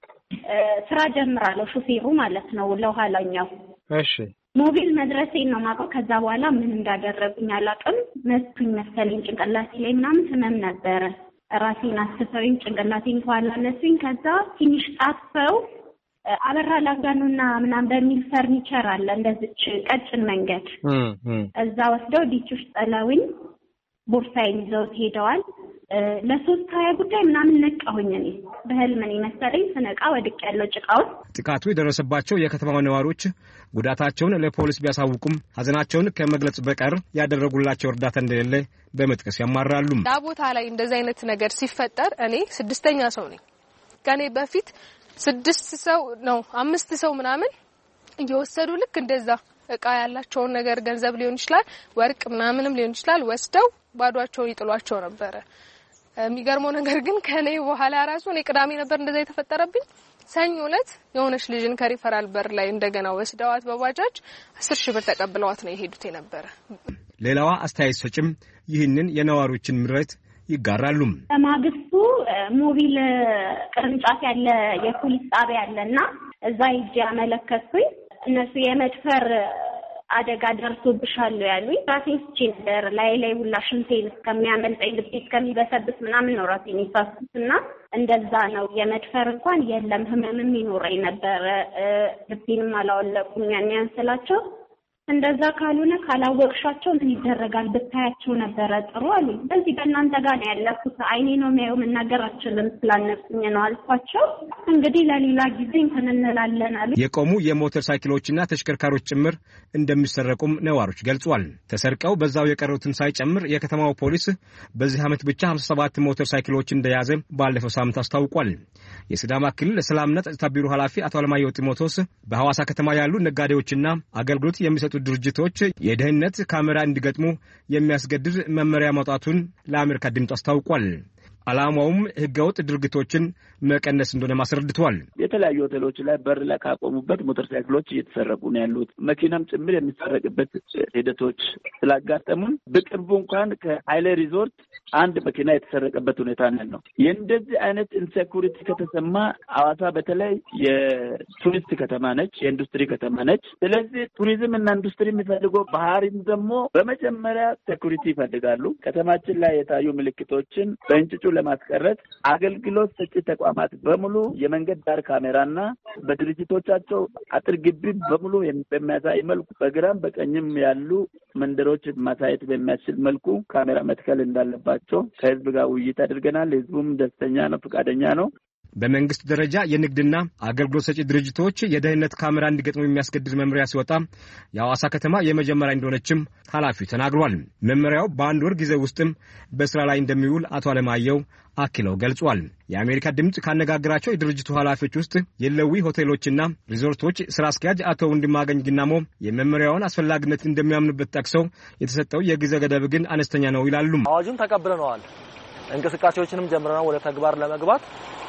S16: ስራ ጀምራለሁ። ሹፌሩ ማለት ነው ለኋላኛው። እሺ ሞቢል መድረሴን ነው ማውቀው። ከዛ በኋላ ምን እንዳደረጉኝ አላውቅም። መስኩኝ መሰለኝ ጭንቅላቴ ላይ ምናምን ህመም ነበረ። ራሴን አስተሰውኝ ጭንቅላቴን ኋላ ነሱኝ። ከዛ ትንሽ ጣፈው አበራ ላጋኑና ምናምን በሚል ፈርኒቸር አለ እንደዚች ቀጭን መንገድ እዛ ወስደው ዲች ውስጥ ጠላውኝ። ቦርሳዬን ይዘው ሄደዋል። ለሶስት ሀያ ጉዳይ ምናምን ነቃሁኝ። እኔ በህልም ነው መሰለኝ ስነቃ ወድቅ ያለው ጭቃው።
S6: ጥቃቱ የደረሰባቸው የከተማው ነዋሪዎች ጉዳታቸውን ለፖሊስ ቢያሳውቁም ሀዘናቸውን ከመግለጽ በቀር ያደረጉላቸው እርዳታ እንደሌለ በመጥቀስ ያማራሉ።
S15: ዳቦታ ላይ እንደዚህ አይነት ነገር ሲፈጠር እኔ ስድስተኛ ሰው ነኝ። ከኔ በፊት ስድስት ሰው ነው አምስት ሰው ምናምን እየወሰዱ ልክ እንደዛ እቃ ያላቸውን ነገር ገንዘብ ሊሆን ይችላል ወርቅ ምናምንም ሊሆን ይችላል ወስደው ባዷቸው ይጥሏቸው ነበር። የሚገርመው ነገር ግን ከኔ በኋላ ራሱ እኔ ቅዳሜ ነበር እንደዛ የተፈጠረብኝ። ሰኞ ዕለት የሆነች ልጅን ከሪፈራል በር ላይ እንደገና ወስደዋት በባጃጅ አስር ሺህ ብር ተቀብለዋት ነው የሄዱት የነበረ። ሌላዋ አስተያየት ሰጭም ይህንን የነዋሪዎችን ምሬት ይጋራሉ።
S16: በማግስቱ ሞቢል ቅርንጫፍ ያለ የፖሊስ ጣቢያ አለና እዛ ሂጄ አመለከትኩኝ። እነሱ የመድፈር አደጋ ደርሶብሻል ያሉኝ። ራሴን ስቼ ነበር ላይ ላይ ሁላ ሽንቴን እስከሚያመልጠኝ ልቤ እስከሚበሰብስ ምናምን ነው ራሴን ይሳስትና እንደዛ ነው። የመድፈር እንኳን የለም ህመምም ይኖረኝ ነበር። ልቤንም አላወለቁም ያን ያንስላቸው። እንደዛ ካልሆነ ካላወቅሻቸው ምን ይደረጋል ብታያቸው ነበር ጥሩ አሉ። በዚህ በእናንተ ጋር ነው ያለኩት። አይኔ ነው የሚያየው መናገር አልችልም ስላነሱኝ ነው አልኳቸው። እንግዲህ ለሌላ ጊዜ እንተነላለን አሉ። የቆሙ የሞተር ሳይክሎችና ተሽከርካሪዎች ጭምር እንደሚሰረቁም ነዋሪዎች ገልጿል። ተሰርቀው በዛው የቀሩትን ሳይጨምር የከተማው ፖሊስ በዚህ ዓመት ብቻ ሃምሳ ሰባት ሞተር ሳይክሎች እንደያዘ ባለፈው ሳምንት አስታውቋል። የሲዳማ ክልል ሰላምና ጸጥታ ቢሮ ኃላፊ አቶ አለማየሁ ጢሞቴዎስ በሐዋሳ ከተማ ያሉ ነጋዴዎችና አገልግሎት የሚሰጡ ድርጅቶች የደህንነት ካሜራ እንዲገጥሙ የሚያስገድድ መመሪያ ማውጣቱን ለአሜሪካ ድምፅ አስታውቋል። ዓላማውም ህገወጥ ድርጊቶችን መቀነስ እንደሆነ ማስረድቷል።
S17: የተለያዩ ሆቴሎች ላይ በር ላይ ካቆሙበት ሞተር ሳይክሎች እየተሰረቁ ነው ያሉት። መኪናም ጭምር የሚሰረቅበት ሂደቶች ስላጋጠሙን በቅርቡ እንኳን ከሀይሌ ሪዞርት አንድ መኪና የተሰረቀበት ሁኔታ ነው ያለው። የእንደዚህ አይነት ኢንሴኩሪቲ ከተሰማ ሐዋሳ በተለይ የቱሪስት ከተማ ነች፣ የኢንዱስትሪ ከተማ ነች። ስለዚህ ቱሪዝም እና ኢንዱስትሪ የሚፈልገው ባህሪም ደግሞ በመጀመሪያ ሴኩሪቲ ይፈልጋሉ። ከተማችን ላይ የታዩ ምልክቶችን በእንጭጩ ለማስቀረት አገልግሎት ሰጪ ተቋማት በሙሉ የመንገድ ዳር ካሜራና በድርጅቶቻቸው አጥር ግቢ በሙሉ በሚያሳይ መልኩ በግራም በቀኝም ያሉ መንደሮች ማሳየት በሚያስችል መልኩ ካሜራ መትከል እንዳለባቸው ከህዝብ ጋር ውይይት አድርገናል። ህዝቡም ደስተኛ ነው፣ ፈቃደኛ ነው። በመንግስት ደረጃ የንግድና አገልግሎት ሰጪ ድርጅቶች የደህንነት ካሜራ እንዲገጥሙ የሚያስገድድ መመሪያ ሲወጣ የሐዋሳ ከተማ የመጀመሪያ እንደሆነችም ኃላፊው ተናግሯል። መመሪያው በአንድ ወር ጊዜ ውስጥም በስራ ላይ እንደሚውል አቶ አለማየሁ አክለው ገልጿል። የአሜሪካ ድምጽ ካነጋገራቸው የድርጅቱ ኃላፊዎች ውስጥ የለዊ ሆቴሎችና ሪዞርቶች ስራ አስኪያጅ አቶ ወንድማገኝ ግናሞ የመመሪያውን አስፈላጊነት እንደሚያምኑበት ጠቅሰው የተሰጠው የጊዜ ገደብ ግን አነስተኛ ነው ይላሉ።
S18: አዋጁን ተቀብለነዋል። እንቅስቃሴዎችንም ጀምረናል ወደ ተግባር ለመግባት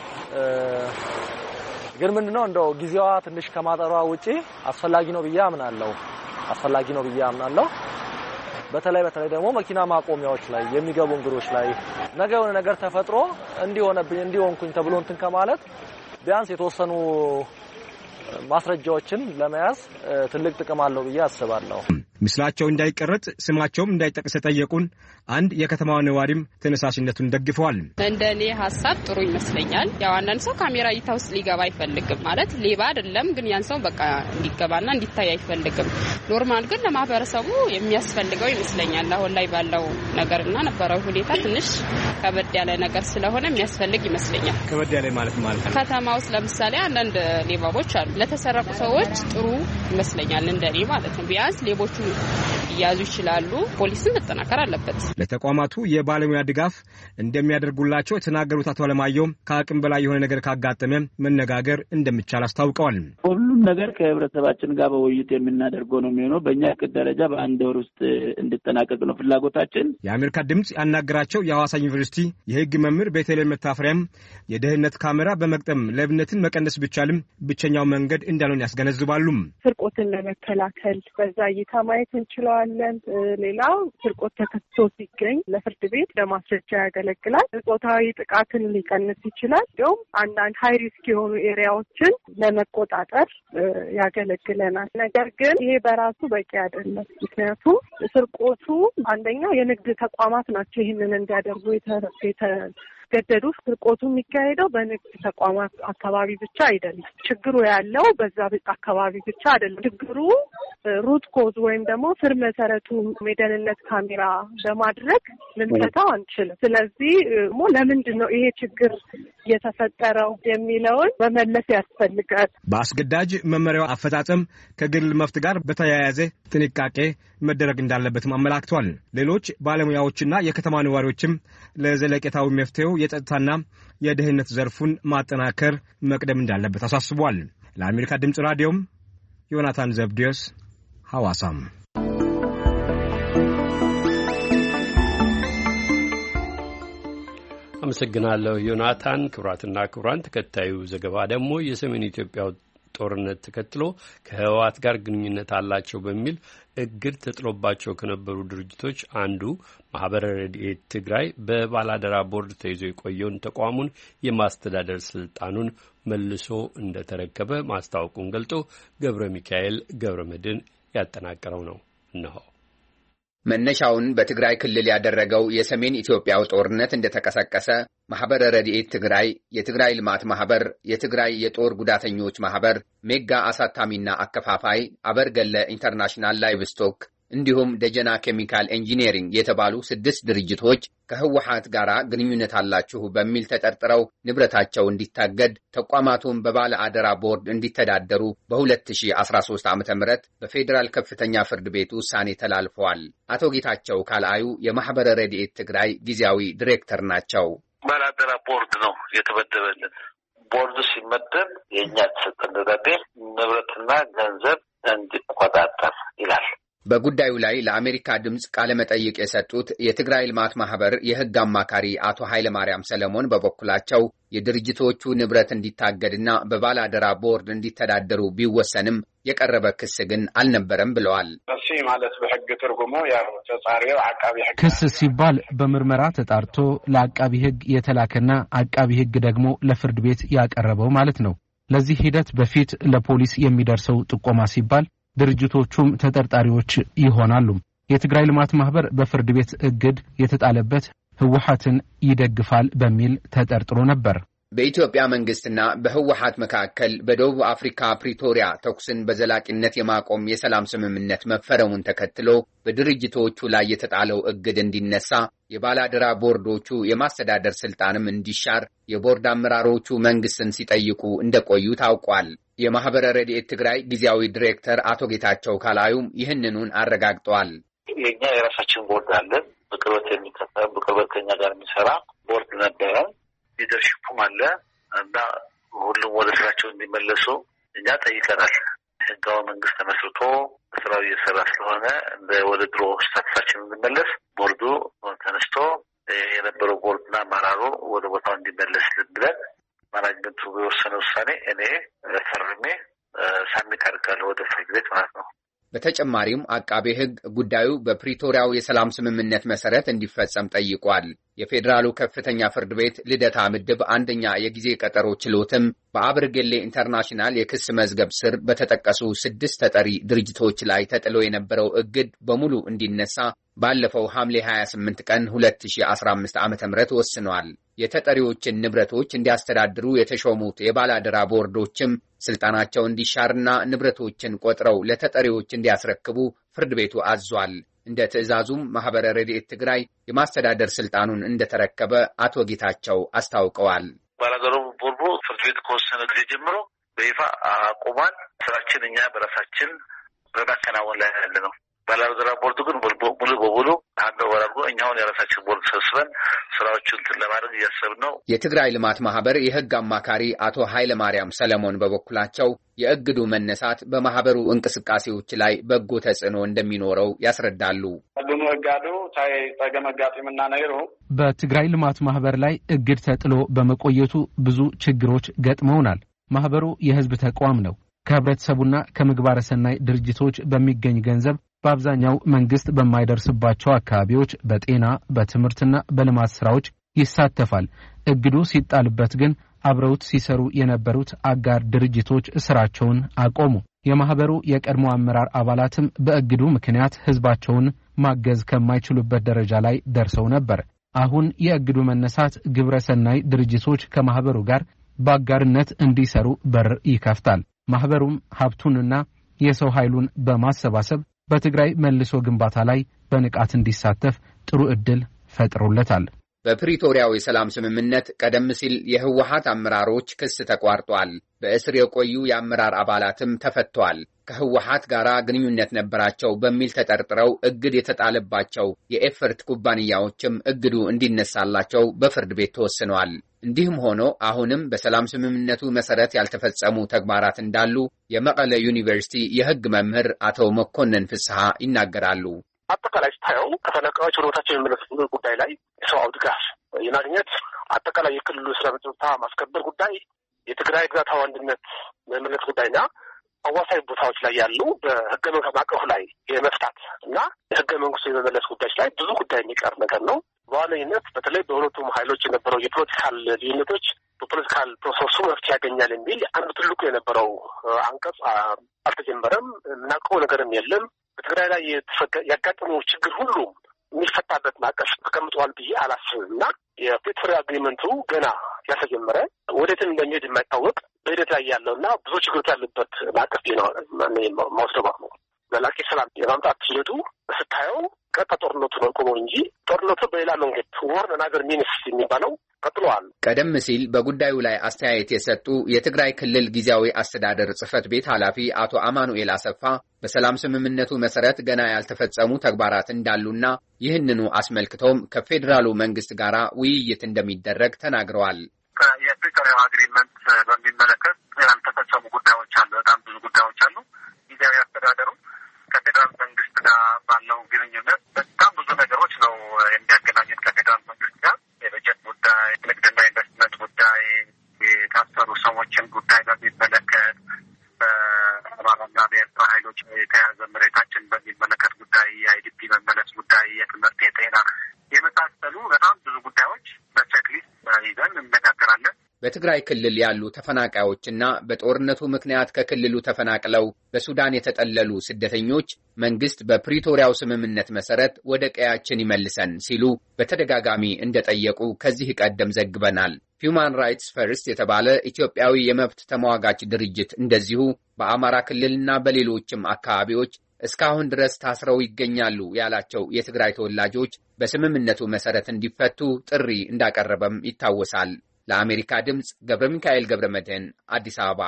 S18: ግን ምንድነው እንደው ጊዜዋ ትንሽ ከማጠሯ ውጪ አስፈላጊ ነው ብዬ አምናለሁ አስፈላጊ ነው ብዬ አምናለሁ። በተለይ በተለይ ደግሞ መኪና ማቆሚያዎች ላይ የሚገቡ እንግዶች ላይ ነገ የሆነ ነገር ተፈጥሮ እንዲሆነብኝ እንዲሆንኩኝ ተብሎ እንትን ከማለት ቢያንስ የተወሰኑ ማስረጃዎችን ለመያዝ ትልቅ ጥቅም አለው ብዬ አስባለሁ። ምስላቸው እንዳይቀረጽ ስማቸውም እንዳይጠቀስ ጠየቁን አንድ የከተማው ነዋሪም ተነሳሽነቱን ደግፈዋል።
S19: እንደኔ ሐሳብ ጥሩ ይመስለኛል። ያው አንዳንድ ሰው ካሜራ እይታ ውስጥ ሊገባ አይፈልግም ማለት ሌባ አይደለም፣ ግን ያን ሰው በቃ እንዲገባና እንዲታይ አይፈልግም። ኖርማል ግን ለማህበረሰቡ የሚያስፈልገው ይመስለኛል። አሁን ላይ ባለው ነገርና ነበረው ሁኔታ ትንሽ ከበድ ያለ ነገር ስለሆነ የሚያስፈልግ ይመስለኛል።
S6: ከበድ ያለ ማለት ማለት ነው።
S19: ከተማ ውስጥ ለምሳሌ አንዳንድ ሌባዎች አሉ። ለተሰረቁ ሰዎች ጥሩ ይመስለኛል እንደኔ ማለት ነው። ቢያንስ ሌቦቹ ይያዙ ይችላሉ። ፖሊስም መጠናከር አለበት።
S6: ለተቋማቱ የባለሙያ ድጋፍ እንደሚያደርጉላቸው የተናገሩት አቶ አለማየሁ ከአቅም በላይ የሆነ ነገር ካጋጠመ መነጋገር እንደሚቻል አስታውቀዋል።
S17: ሁሉም ነገር ከህብረተሰባችን ጋር በውይይት የምናደርገው ነው የሚሆነው። በእኛ እቅድ ደረጃ በአንድ ወር ውስጥ እንድጠናቀቅ ነው ፍላጎታችን።
S6: የአሜሪካ ድምጽ ያናገራቸው የሐዋሳ ዩኒቨርሲቲ የህግ መምህር ቤተልሔም መታፈሪያም የደህንነት ካሜራ በመቅጠም ለብነትን መቀነስ ቢቻልም ብቸኛው መንገድ እንዳልሆነ ያስገነዝባሉ።
S20: ስርቆትን ለመከላከል በዛ እይታ ማየት እንችላለን። ሌላው ስርቆት ተከስቶ ሲገኝ ለፍርድ ቤት ለማስረጃ ያገለግላል። ጾታዊ ጥቃትን ሊቀንስ ይችላል። እንዲሁም አንዳንድ ሀይ ሪስክ የሆኑ ኤሪያዎችን ለመቆጣጠር ያገለግለናል። ነገር ግን ይሄ በራሱ በቂ አይደለም። ምክንያቱም ስርቆቱ አንደኛ የንግድ ተቋማት ናቸው ይህንን እንዲያደርጉ ገደዱ። ስርቆቱ የሚካሄደው በንግድ ተቋማት አካባቢ ብቻ አይደለም። ችግሩ ያለው በዛ አካባቢ ብቻ አይደለም። ችግሩ ሩት ኮዝ ወይም ደግሞ ስር መሰረቱ የደህንነት ካሜራ በማድረግ ልንፈታው አንችልም። ስለዚህ ሞ ለምንድን ነው ይሄ ችግር የተፈጠረው የሚለውን መመለስ ያስፈልጋል።
S6: በአስገዳጅ መመሪያው አፈጻጸም ከግል መፍት ጋር በተያያዘ ጥንቃቄ መደረግ እንዳለበትም አመላክቷል። ሌሎች ባለሙያዎችና የከተማ ነዋሪዎችም ለዘለቄታዊ መፍትሄው የጸጥታና የደህንነት ዘርፉን ማጠናከር መቅደም እንዳለበት አሳስቧል። ለአሜሪካ ድምጽ ራዲዮም ዮናታን ዘብዲዮስ ሐዋሳም።
S1: አመሰግናለሁ ዮናታን። ክቡራትና ክቡራን ተከታዩ ዘገባ ደግሞ የሰሜን ኢትዮጵያው ጦርነት ተከትሎ ከህወሓት ጋር ግንኙነት አላቸው በሚል እግድ ተጥሎባቸው ከነበሩ ድርጅቶች አንዱ ማህበረ ረድኤት ትግራይ በባላደራ ቦርድ ተይዞ የቆየውን ተቋሙን የማስተዳደር ስልጣኑን መልሶ እንደተረከበ ማስታወቁን ገልጦ ገብረ ሚካኤል ገብረ መድን ያጠናቀረው ነው እነሆ።
S21: መነሻውን በትግራይ ክልል ያደረገው የሰሜን ኢትዮጵያው ጦርነት እንደተቀሰቀሰ ማህበረ ረድኤት ትግራይ፣ የትግራይ ልማት ማህበር፣ የትግራይ የጦር ጉዳተኞች ማህበር፣ ሜጋ አሳታሚና አከፋፋይ፣ አበርገለ ኢንተርናሽናል ላይቭስቶክ እንዲሁም ደጀና ኬሚካል ኢንጂነሪንግ የተባሉ ስድስት ድርጅቶች ከህወሓት ጋር ግንኙነት አላችሁ በሚል ተጠርጥረው ንብረታቸው እንዲታገድ ተቋማቱን በባለ አደራ ቦርድ እንዲተዳደሩ በ2013 ዓመተ ምህረት በፌዴራል ከፍተኛ ፍርድ ቤት ውሳኔ ተላልፈዋል። አቶ ጌታቸው ካልአዩ የማህበረ ረድኤት ትግራይ ጊዜያዊ ዲሬክተር ናቸው።
S22: ባለ አደራ ቦርድ ነው የተመደበልን። ቦርዱ ሲመደብ የእኛ የተሰጠን ደብዳቤ ንብረትና ገንዘብ እንዲቆጣጠር ይላል።
S21: በጉዳዩ ላይ ለአሜሪካ ድምጽ ቃለ መጠይቅ የሰጡት የትግራይ ልማት ማህበር የህግ አማካሪ አቶ ኃይለ ማርያም ሰለሞን በበኩላቸው የድርጅቶቹ ንብረት እንዲታገድና በባላደራ ቦርድ እንዲተዳደሩ ቢወሰንም የቀረበ ክስ ግን አልነበረም ብለዋል።
S22: እሺ ማለት በህግ ትርጉሙ ያው ተጻሪው አቃቢ ህግ
S23: ክስ ሲባል በምርመራ ተጣርቶ ለአቃቢ ህግ የተላከና አቃቢ ህግ ደግሞ ለፍርድ ቤት ያቀረበው ማለት ነው። ለዚህ ሂደት በፊት ለፖሊስ የሚደርሰው ጥቆማ ሲባል ድርጅቶቹም ተጠርጣሪዎች ይሆናሉ። የትግራይ ልማት ማህበር በፍርድ ቤት እግድ የተጣለበት ህወሓትን ይደግፋል በሚል ተጠርጥሮ ነበር።
S21: በኢትዮጵያ መንግስትና በህወሓት መካከል በደቡብ አፍሪካ ፕሪቶሪያ ተኩስን በዘላቂነት የማቆም የሰላም ስምምነት መፈረሙን ተከትሎ በድርጅቶቹ ላይ የተጣለው እግድ እንዲነሳ የባላደራ ቦርዶቹ የማስተዳደር ስልጣንም እንዲሻር የቦርድ አመራሮቹ መንግስትን ሲጠይቁ እንደቆዩ ታውቋል። የማህበረ ረድኤት ትግራይ ጊዜያዊ ዲሬክተር አቶ ጌታቸው ካላዩም ይህንኑን አረጋግጠዋል።
S22: የኛ የራሳችን ቦርድ አለ። በቅርበት የሚከተል በቅርበት ከኛ ጋር የሚሰራ ቦርድ ነበረ። ሊደርሺፑም አለ እና ሁሉም ወደ ስራቸው እንዲመለሱ እኛ ጠይቀናል። ህጋዊ መንግስት ተመስርቶ ስራው እየሰራ ስለሆነ እንደ ወደ ድሮ ስታትሳችን እንዲመለስ ቦርዱ ተነስቶ የነበረው ቦርድና አመራሩ ወደ ቦታው እንዲመለስ ብለን ማናጅመንቱ በወሰነ ውሳኔ እኔ ፈርሜ ሳሚት አድርጋለሁ ወደ ፍርድ ቤት ማለት ነው።
S21: በተጨማሪም አቃቤ ህግ ጉዳዩ በፕሪቶሪያው የሰላም ስምምነት መሰረት እንዲፈጸም ጠይቋል። የፌዴራሉ ከፍተኛ ፍርድ ቤት ልደታ ምድብ አንደኛ የጊዜ ቀጠሮ ችሎትም በአብርጌሌ ኢንተርናሽናል የክስ መዝገብ ስር በተጠቀሱ ስድስት ተጠሪ ድርጅቶች ላይ ተጥሎ የነበረው እግድ በሙሉ እንዲነሳ ባለፈው ሐምሌ ሀያ ስምንት ቀን ሁለት ሺህ አስራ አምስት ዓመተ ምህረት ወስኗል። የተጠሪዎችን ንብረቶች እንዲያስተዳድሩ የተሾሙት የባላደራ ቦርዶችም ስልጣናቸው እንዲሻርና ንብረቶችን ቆጥረው ለተጠሪዎች እንዲያስረክቡ ፍርድ ቤቱ አዟል። እንደ ትዕዛዙም ማህበረ ረድኤት ትግራይ የማስተዳደር ስልጣኑን እንደተረከበ አቶ ጌታቸው አስታውቀዋል።
S22: ባላደራ ቦርዱ ፍርድ ቤት ከወሰነ ጊዜ ጀምሮ በይፋ አቁሟል። ስራችን እኛ በራሳችን በማከናወን ላይ ያለ ነው። ባላደራ ቦርዱ ግን ሙሉ በሙሉ አንድ ወራርጎ እኛውን የራሳችን ቦርድ ሰብስበን ስራዎችን ለማድረግ እያሰብን ነው።
S21: የትግራይ ልማት ማህበር የህግ አማካሪ አቶ ኃይለ ማርያም ሰለሞን በበኩላቸው የእግዱ መነሳት በማህበሩ እንቅስቃሴዎች ላይ በጎ ተጽዕኖ እንደሚኖረው ያስረዳሉ።
S23: በትግራይ ልማት ማህበር ላይ እግድ ተጥሎ በመቆየቱ ብዙ ችግሮች ገጥመውናል። ማህበሩ የህዝብ ተቋም ነው። ከህብረተሰቡና ከምግባረ ሰናይ ድርጅቶች በሚገኝ ገንዘብ በአብዛኛው መንግስት በማይደርስባቸው አካባቢዎች በጤና በትምህርትና በልማት ስራዎች ይሳተፋል። እግዱ ሲጣልበት ግን አብረውት ሲሰሩ የነበሩት አጋር ድርጅቶች ስራቸውን አቆሙ። የማህበሩ የቀድሞ አመራር አባላትም በእግዱ ምክንያት ህዝባቸውን ማገዝ ከማይችሉበት ደረጃ ላይ ደርሰው ነበር። አሁን የእግዱ መነሳት ግብረ ሰናይ ድርጅቶች ከማህበሩ ጋር በአጋርነት እንዲሰሩ በር ይከፍታል። ማህበሩም ሀብቱንና የሰው ኃይሉን በማሰባሰብ በትግራይ መልሶ ግንባታ ላይ በንቃት እንዲሳተፍ ጥሩ ዕድል ፈጥሮለታል።
S21: በፕሪቶሪያው የሰላም ስምምነት ቀደም ሲል የህወሓት አመራሮች ክስ ተቋርጧል። በእስር የቆዩ የአመራር አባላትም ተፈተዋል። ከህወሓት ጋር ግንኙነት ነበራቸው በሚል ተጠርጥረው እግድ የተጣለባቸው የኤፈርት ኩባንያዎችም እግዱ እንዲነሳላቸው በፍርድ ቤት ተወስነዋል። እንዲህም ሆኖ አሁንም በሰላም ስምምነቱ መሰረት ያልተፈጸሙ ተግባራት እንዳሉ የመቀለ ዩኒቨርሲቲ የህግ መምህር አቶ መኮንን ፍስሐ ይናገራሉ።
S2: አጠቃላይ ስታየው ከተፈናቃዮች ወደ ቦታቸው የሚመለሱበት ጉዳይ ላይ የሰብአዊ ድጋፍ የማግኘት አጠቃላይ የክልሉ ሰላም ጸጥታ ማስከበር ጉዳይ፣ የትግራይ ግዛታዊ አንድነት መመለስ ጉዳይና አዋሳኝ ቦታዎች ላይ ያሉ በህገ መንግስት ማዕቀፍ ላይ የመፍታት እና የህገ መንግስቱ የመመለስ ጉዳዮች ላይ ብዙ ጉዳይ የሚቀር ነገር ነው። በዋነኝነት በተለይ በሁለቱም ኃይሎች የነበረው የፖለቲካል ልዩነቶች በፖለቲካል ፕሮሰሱ መፍትሄ ያገኛል የሚል አንዱ ትልቁ የነበረው አንቀጽ አልተጀመረም። የምናውቀው ነገርም የለም። በትግራይ ላይ ያጋጠመው ችግር ሁሉ የሚፈታበት ማዕቀፍ ተቀምጠዋል ብዬ አላስብም እና የፕሪቶሪያ አግሪመንቱ ገና ያልተጀመረ ወደትን እንደሚሄድ የማይታወቅ በሂደት ላይ ያለው እና ብዙ ችግሮች ያሉበት ማዕቀፍ ነው ማውሰባ ነው። ዘላቂ ሰላም የማምጣት ሂደቱ ስታየው ቀጥታ ጦርነቱ ነው ቆመው እንጂ ጦርነቱ በሌላ መንገድ ወር ናገር ሚኒስ የሚባለው ቀጥሏል።
S21: ቀደም ሲል በጉዳዩ ላይ አስተያየት የሰጡ የትግራይ ክልል ጊዜያዊ አስተዳደር ጽህፈት ቤት ኃላፊ አቶ አማኑኤል አሰፋ በሰላም ስምምነቱ መሰረት ገና ያልተፈጸሙ ተግባራት እንዳሉና ይህንኑ አስመልክቶም ከፌዴራሉ መንግስት ጋር ውይይት እንደሚደረግ ተናግረዋል።
S3: የፕሪቶሪያው አግሪመንት በሚመለከት ያልተፈጸሙ ጉዳዮች አሉ። በጣም ብዙ ጉዳዮች አሉ። ጊዜያዊ አስተዳደሩ ከፌዴራል መንግስት ጋር ባለው ግንኙነት በጣም ብዙ ነገሮች ነው የሚያገናኙት ከፌዴራል መንግስት ጋር የበጀት ጉዳይ፣ ንግድና ኢንቨስትመንት ጉዳይ፣ የታሰሩ ሰዎችን ጉዳይ በሚመለከት በአማራና በኤርትራ ኃይሎች የተያዘ መሬታችን በሚመለከት ጉዳይ፣ የአይዲፒ መመለስ ጉዳይ፣ የትምህርት፣ የጤና የመሳሰሉ በጣም ብዙ ጉዳዮች በቼክሊስት ይዘን እንነጋገራለን።
S21: በትግራይ ክልል ያሉ ተፈናቃዮችና በጦርነቱ ምክንያት ከክልሉ ተፈናቅለው በሱዳን የተጠለሉ ስደተኞች መንግስት በፕሪቶሪያው ስምምነት መሰረት ወደ ቀያችን ይመልሰን ሲሉ በተደጋጋሚ እንደጠየቁ ከዚህ ቀደም ዘግበናል። ሂዩማን ራይትስ ፈርስት የተባለ ኢትዮጵያዊ የመብት ተሟጋች ድርጅት እንደዚሁ በአማራ ክልልና በሌሎችም አካባቢዎች እስካሁን ድረስ ታስረው ይገኛሉ ያላቸው የትግራይ ተወላጆች በስምምነቱ መሰረት እንዲፈቱ ጥሪ እንዳቀረበም ይታወሳል። ለአሜሪካ ድምጽ ገብረ ሚካኤል ገብረ መድህን አዲስ አበባ።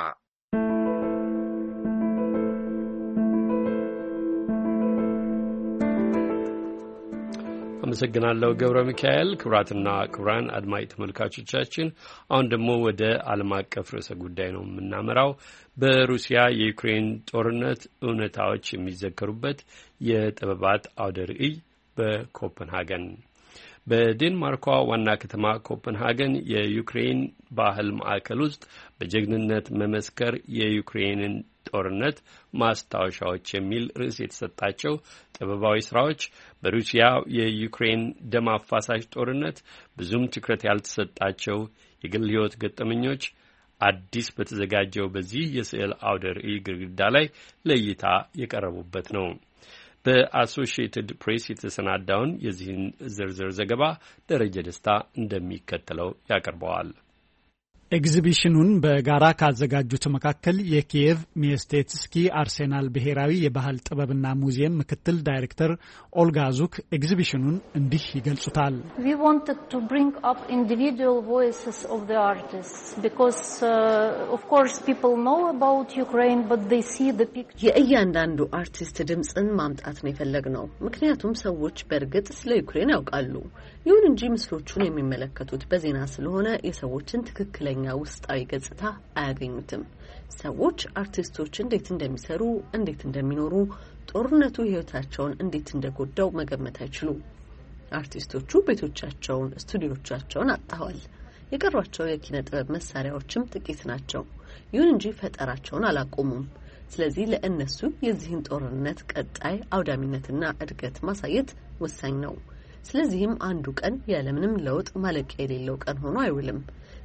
S1: አመሰግናለሁ ገብረ ሚካኤል። ክቡራትና ክቡራን አድማጭ ተመልካቾቻችን አሁን ደግሞ ወደ ዓለም አቀፍ ርዕሰ ጉዳይ ነው የምናመራው። በሩሲያ የዩክሬን ጦርነት እውነታዎች የሚዘከሩበት የጥበባት አውደ ርዕይ በኮፐንሃገን በዴንማርኳ ዋና ከተማ ኮፐንሃገን የዩክሬን ባህል ማዕከል ውስጥ በጀግንነት መመስከር የዩክሬንን ጦርነት ማስታወሻዎች የሚል ርዕስ የተሰጣቸው ጥበባዊ ስራዎች በሩሲያ የዩክሬን ደም አፋሳሽ ጦርነት ብዙም ትኩረት ያልተሰጣቸው የግል ሕይወት ገጠመኞች አዲስ በተዘጋጀው በዚህ የስዕል አውደ ርዕይ ግድግዳ ላይ ለእይታ የቀረቡበት ነው። በአሶሺየትድ ፕሬስ የተሰናዳውን የዚህን ዝርዝር ዘገባ ደረጀ ደስታ እንደሚከተለው ያቀርበዋል።
S5: ኤግዚቢሽኑን በጋራ ካዘጋጁት መካከል የኪየቭ ሚስቴትስኪ አርሴናል ብሔራዊ የባህል ጥበብና ሙዚየም ምክትል ዳይሬክተር ኦልጋ ዙክ ኤግዚቢሽኑን እንዲህ ይገልጹታል።
S24: We wanted to bring up individual voices of the artists because uh, of course people know about Ukraine but they see the picture.
S25: የእያንዳንዱ አርቲስት ድምጽን ማምጣት ነው የፈለግነው። ምክንያቱም ሰዎች በእርግጥ ስለ ዩክሬን ያውቃሉ። ይሁን እንጂ ምስሎቹን የሚመለከቱት በዜና ስለሆነ የሰዎችን ትክክለኛ ውስጣዊ ገጽታ አያገኙትም። ሰዎች አርቲስቶች እንዴት እንደሚሰሩ፣ እንዴት እንደሚኖሩ፣ ጦርነቱ ህይወታቸውን እንዴት እንደጎዳው መገመት አይችሉም። አርቲስቶቹ ቤቶቻቸውን፣ ስቱዲዮቻቸውን አጥተዋል። የቀሯቸው የኪነ ጥበብ መሳሪያዎችም ጥቂት ናቸው። ይሁን እንጂ ፈጠራቸውን አላቆሙም። ስለዚህ ለእነሱ የዚህን ጦርነት ቀጣይ አውዳሚነትና እድገት ማሳየት ወሳኝ ነው። ስለዚህም አንዱ ቀን ያለምንም ለውጥ ማለቂያ የሌለው ቀን ሆኖ አይውልም።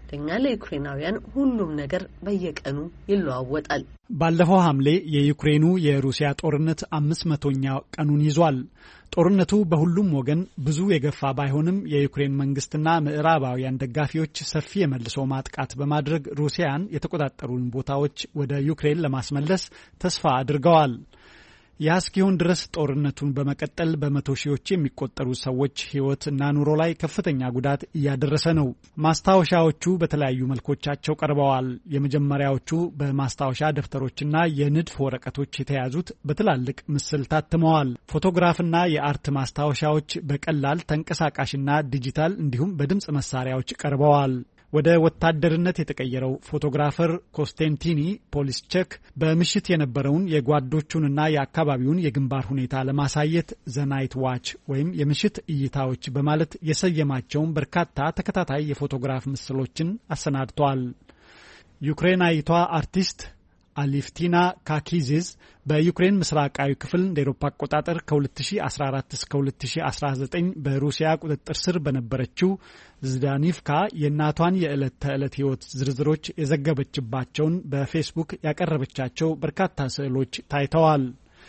S25: ለኛ ለዩክሬናውያን ሁሉም ነገር በየቀኑ ይለዋወጣል።
S5: ባለፈው ሐምሌ የዩክሬኑ የሩሲያ ጦርነት አምስት መቶኛ ቀኑን ይዟል። ጦርነቱ በሁሉም ወገን ብዙ የገፋ ባይሆንም የዩክሬን መንግስትና ምዕራባውያን ደጋፊዎች ሰፊ የመልሶ ማጥቃት በማድረግ ሩሲያን የተቆጣጠሩን ቦታዎች ወደ ዩክሬን ለማስመለስ ተስፋ አድርገዋል። ያስኪውን ድረስ ጦርነቱን በመቀጠል በመቶ ሺዎች የሚቆጠሩ ሰዎች ሕይወትና ኑሮ ላይ ከፍተኛ ጉዳት እያደረሰ ነው። ማስታወሻዎቹ በተለያዩ መልኮቻቸው ቀርበዋል። የመጀመሪያዎቹ በማስታወሻ ደብተሮችና የንድፍ ወረቀቶች የተያዙት በትላልቅ ምስል ታትመዋል። ፎቶግራፍና የአርት ማስታወሻዎች በቀላል ተንቀሳቃሽና ዲጂታል እንዲሁም በድምጽ መሳሪያዎች ቀርበዋል። ወደ ወታደርነት የተቀየረው ፎቶግራፈር ኮስቴንቲኒ ፖሊስቸክ በምሽት የነበረውን የጓዶቹንና የአካባቢውን የግንባር ሁኔታ ለማሳየት ዘናይት ዋች ወይም የምሽት እይታዎች በማለት የሰየማቸውን በርካታ ተከታታይ የፎቶግራፍ ምስሎችን አሰናድተዋል። ዩክሬናዊቷ አርቲስት አሊፍቲና ካኪዚዝ በዩክሬን ምስራቃዊ ክፍል እንደ አውሮፓ አቆጣጠር ከ2014 እስከ ሁለት ሺህ አስራ ዘጠኝ በሩሲያ ቁጥጥር ስር በነበረችው ዝዳኒፍካ የእናቷን የዕለት ተዕለት ሕይወት ዝርዝሮች የዘገበችባቸውን በፌስቡክ ያቀረበቻቸው በርካታ ስዕሎች ታይተዋል።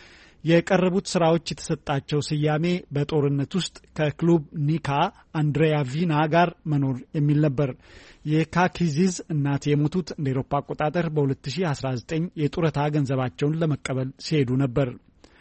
S5: የቀረቡት ስራዎች የተሰጣቸው ስያሜ በጦርነት ውስጥ ከክሉብ ኒካ አንድሪያ ቪና ጋር መኖር የሚል ነበር። የካኪዚዝ እናት የሞቱት እንደ አውሮፓ አቆጣጠር በ2019 የጡረታ ገንዘባቸውን ለመቀበል ሲሄዱ ነበር።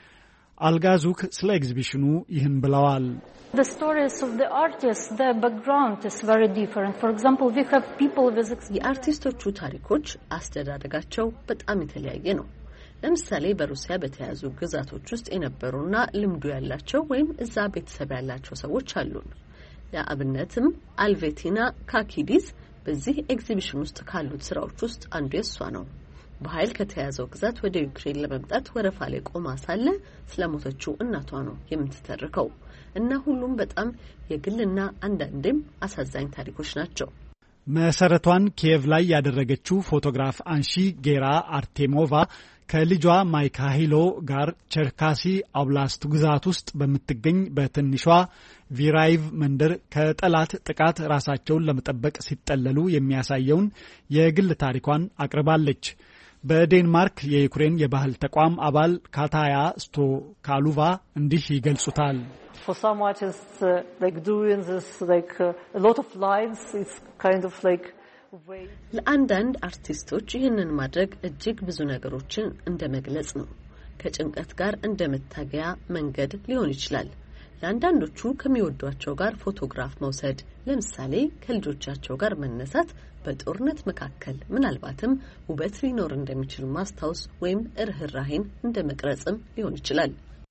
S5: አልጋዙክ ስለ ኤግዚቢሽኑ ይህን ብለዋል።
S24: The stories of the artists, their background is very different. For example, we have people with
S25: የአርቲስቶቹ ታሪኮች አስተዳደጋቸው በጣም የተለያየ ነው። ለምሳሌ በሩሲያ በተያዙ ግዛቶች ውስጥ የነበሩና ልምዱ ያላቸው ወይም እዛ ቤተሰብ ያላቸው ሰዎች አሉን። ለአብነትም አልቬቲና ካኪዲዝ በዚህ ኤግዚቢሽን ውስጥ ካሉት ስራዎች ውስጥ አንዱ የሷ ነው። በኃይል ከተያዘው ግዛት ወደ ዩክሬን ለመምጣት ወረፋ ላይ ቆማ ሳለ ስለሞተችው እናቷ ነው የምትተርከው እና ሁሉም በጣም የግልና አንዳንዴም አሳዛኝ ታሪኮች ናቸው።
S5: መሰረቷን ኪየቭ ላይ ያደረገችው ፎቶግራፍ አንሺ ጌራ አርቴሞቫ ከልጇ ማይካሂሎ ጋር ቸርካሲ አብላስት ግዛት ውስጥ በምትገኝ በትንሿ ቪራይቭ መንደር ከጠላት ጥቃት ራሳቸውን ለመጠበቅ ሲጠለሉ የሚያሳየውን የግል ታሪኳን አቅርባለች። በዴንማርክ የዩክሬን የባህል ተቋም አባል ካታያ ስቶካሉቫ እንዲህ ይገልጹታል።
S24: For some artists, uh, like doing this, like uh, a lot of lines, it's kind of like
S25: ለአንዳንድ አርቲስቶች ይህንን ማድረግ እጅግ ብዙ ነገሮችን እንደመግለጽ ነው። ከጭንቀት ጋር እንደመታገያ መንገድ ሊሆን ይችላል። ለአንዳንዶቹ ከሚወዷቸው ጋር ፎቶግራፍ መውሰድ፣ ለምሳሌ ከልጆቻቸው ጋር መነሳት፣ በጦርነት መካከል ምናልባትም ውበት ሊኖር እንደሚችል ማስታወስ ወይም ርህራሄን እንደመቅረጽም ሊሆን ይችላል።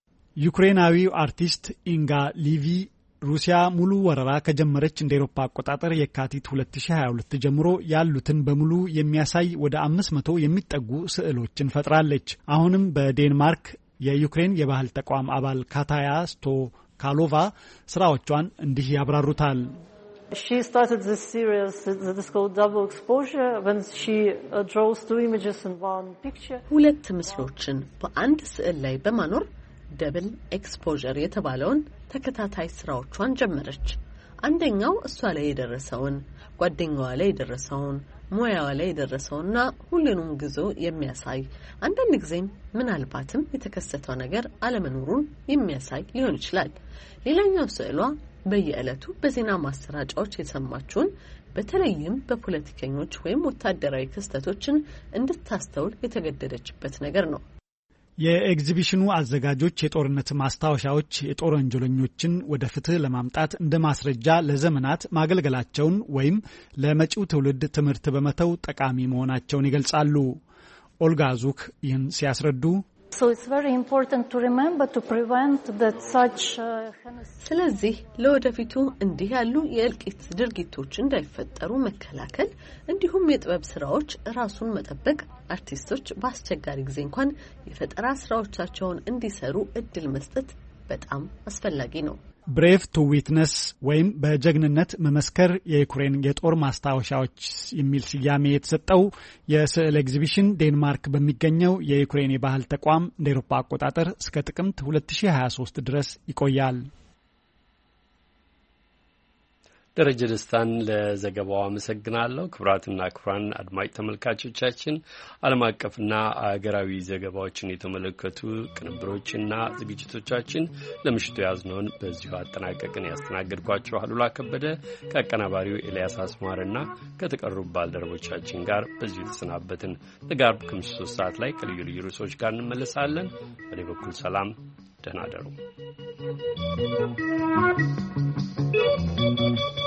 S5: ዩክሬናዊው አርቲስት ኢንጋ ሊቪ ሩሲያ ሙሉ ወረራ ከጀመረች እንደ አውሮፓ አቆጣጠር የካቲት ሁለት ሺህ ሀያ ሁለት ጀምሮ ያሉትን በሙሉ የሚያሳይ ወደ አምስት መቶ የሚጠጉ ስዕሎችን ፈጥራለች። አሁንም በዴንማርክ የዩክሬን የባህል ተቋም አባል ካታያ ስቶካሎቫ ስራዎቿን እንዲህ ያብራሩታል።
S24: She started this series that is called Double Exposure when she uh, draws two images in one picture.
S25: ሁለት ምስሎችን በአንድ ስዕል ላይ በማኖር ደብል ኤክስፖዠር የተባለውን ተከታታይ ስራዎቿን ጀመረች። አንደኛው እሷ ላይ የደረሰውን፣ ጓደኛዋ ላይ የደረሰውን፣ ሙያዋ ላይ የደረሰውና ሁሉንም ግዞ የሚያሳይ አንዳንድ ጊዜም ምናልባትም የተከሰተው ነገር አለመኖሩን የሚያሳይ ሊሆን ይችላል። ሌላኛው ስዕሏ በየዕለቱ በዜና ማሰራጫዎች የሰማችውን በተለይም በፖለቲከኞች ወይም ወታደራዊ ክስተቶችን እንድታስተውል የተገደደችበት ነገር ነው።
S5: የኤግዚቢሽኑ አዘጋጆች የጦርነት ማስታወሻዎች የጦር ወንጀለኞችን ወደ ፍትህ ለማምጣት እንደ ማስረጃ ለዘመናት ማገልገላቸውን ወይም ለመጪው ትውልድ ትምህርት በመተው ጠቃሚ መሆናቸውን ይገልጻሉ። ኦልጋ ዙክ ይህን ሲያስረዱ
S24: So it's very important to remember to prevent that such
S25: ስለዚህ ለወደፊቱ እንዲህ ያሉ የእልቂት ድርጊቶች እንዳይፈጠሩ መከላከል እንዲሁም የጥበብ ስራዎች ራሱን መጠበቅ አርቲስቶች በአስቸጋሪ ጊዜ እንኳን የፈጠራ ስራዎቻቸውን እንዲሰሩ እድል መስጠት በጣም አስፈላጊ ነው።
S5: ብሬቭ ቱ ዊትነስ ወይም በጀግንነት መመስከር የዩክሬን የጦር ማስታወሻዎች የሚል ስያሜ የተሰጠው የስዕል ኤግዚቢሽን ዴንማርክ በሚገኘው የዩክሬን የባህል ተቋም እንደ አውሮፓ አቆጣጠር እስከ ጥቅምት ሁለት ሺህ ሀያ ሶስት ድረስ ይቆያል።
S1: ደረጀ ደስታን ለዘገባው አመሰግናለሁ። ክቡራትና ክቡራን አድማጭ ተመልካቾቻችን ዓለም አቀፍና አገራዊ ዘገባዎችን የተመለከቱ ቅንብሮችና ዝግጅቶቻችን ለምሽቱ ያዝነውን በዚሁ አጠናቀቅን። ያስተናገድኳቸው አሉላ ከበደ ከአቀናባሪው ኤልያስ አስማርና ከተቀሩ ባልደረቦቻችን ጋር በዚሁ ተሰናበትን። ለጋር ከምሽቱ ሶስት ሰዓት ላይ ከልዩ ልዩ ርዕሶች ጋር እንመለሳለን። በእኔ በኩል ሰላም፣ ደህና እደሩ።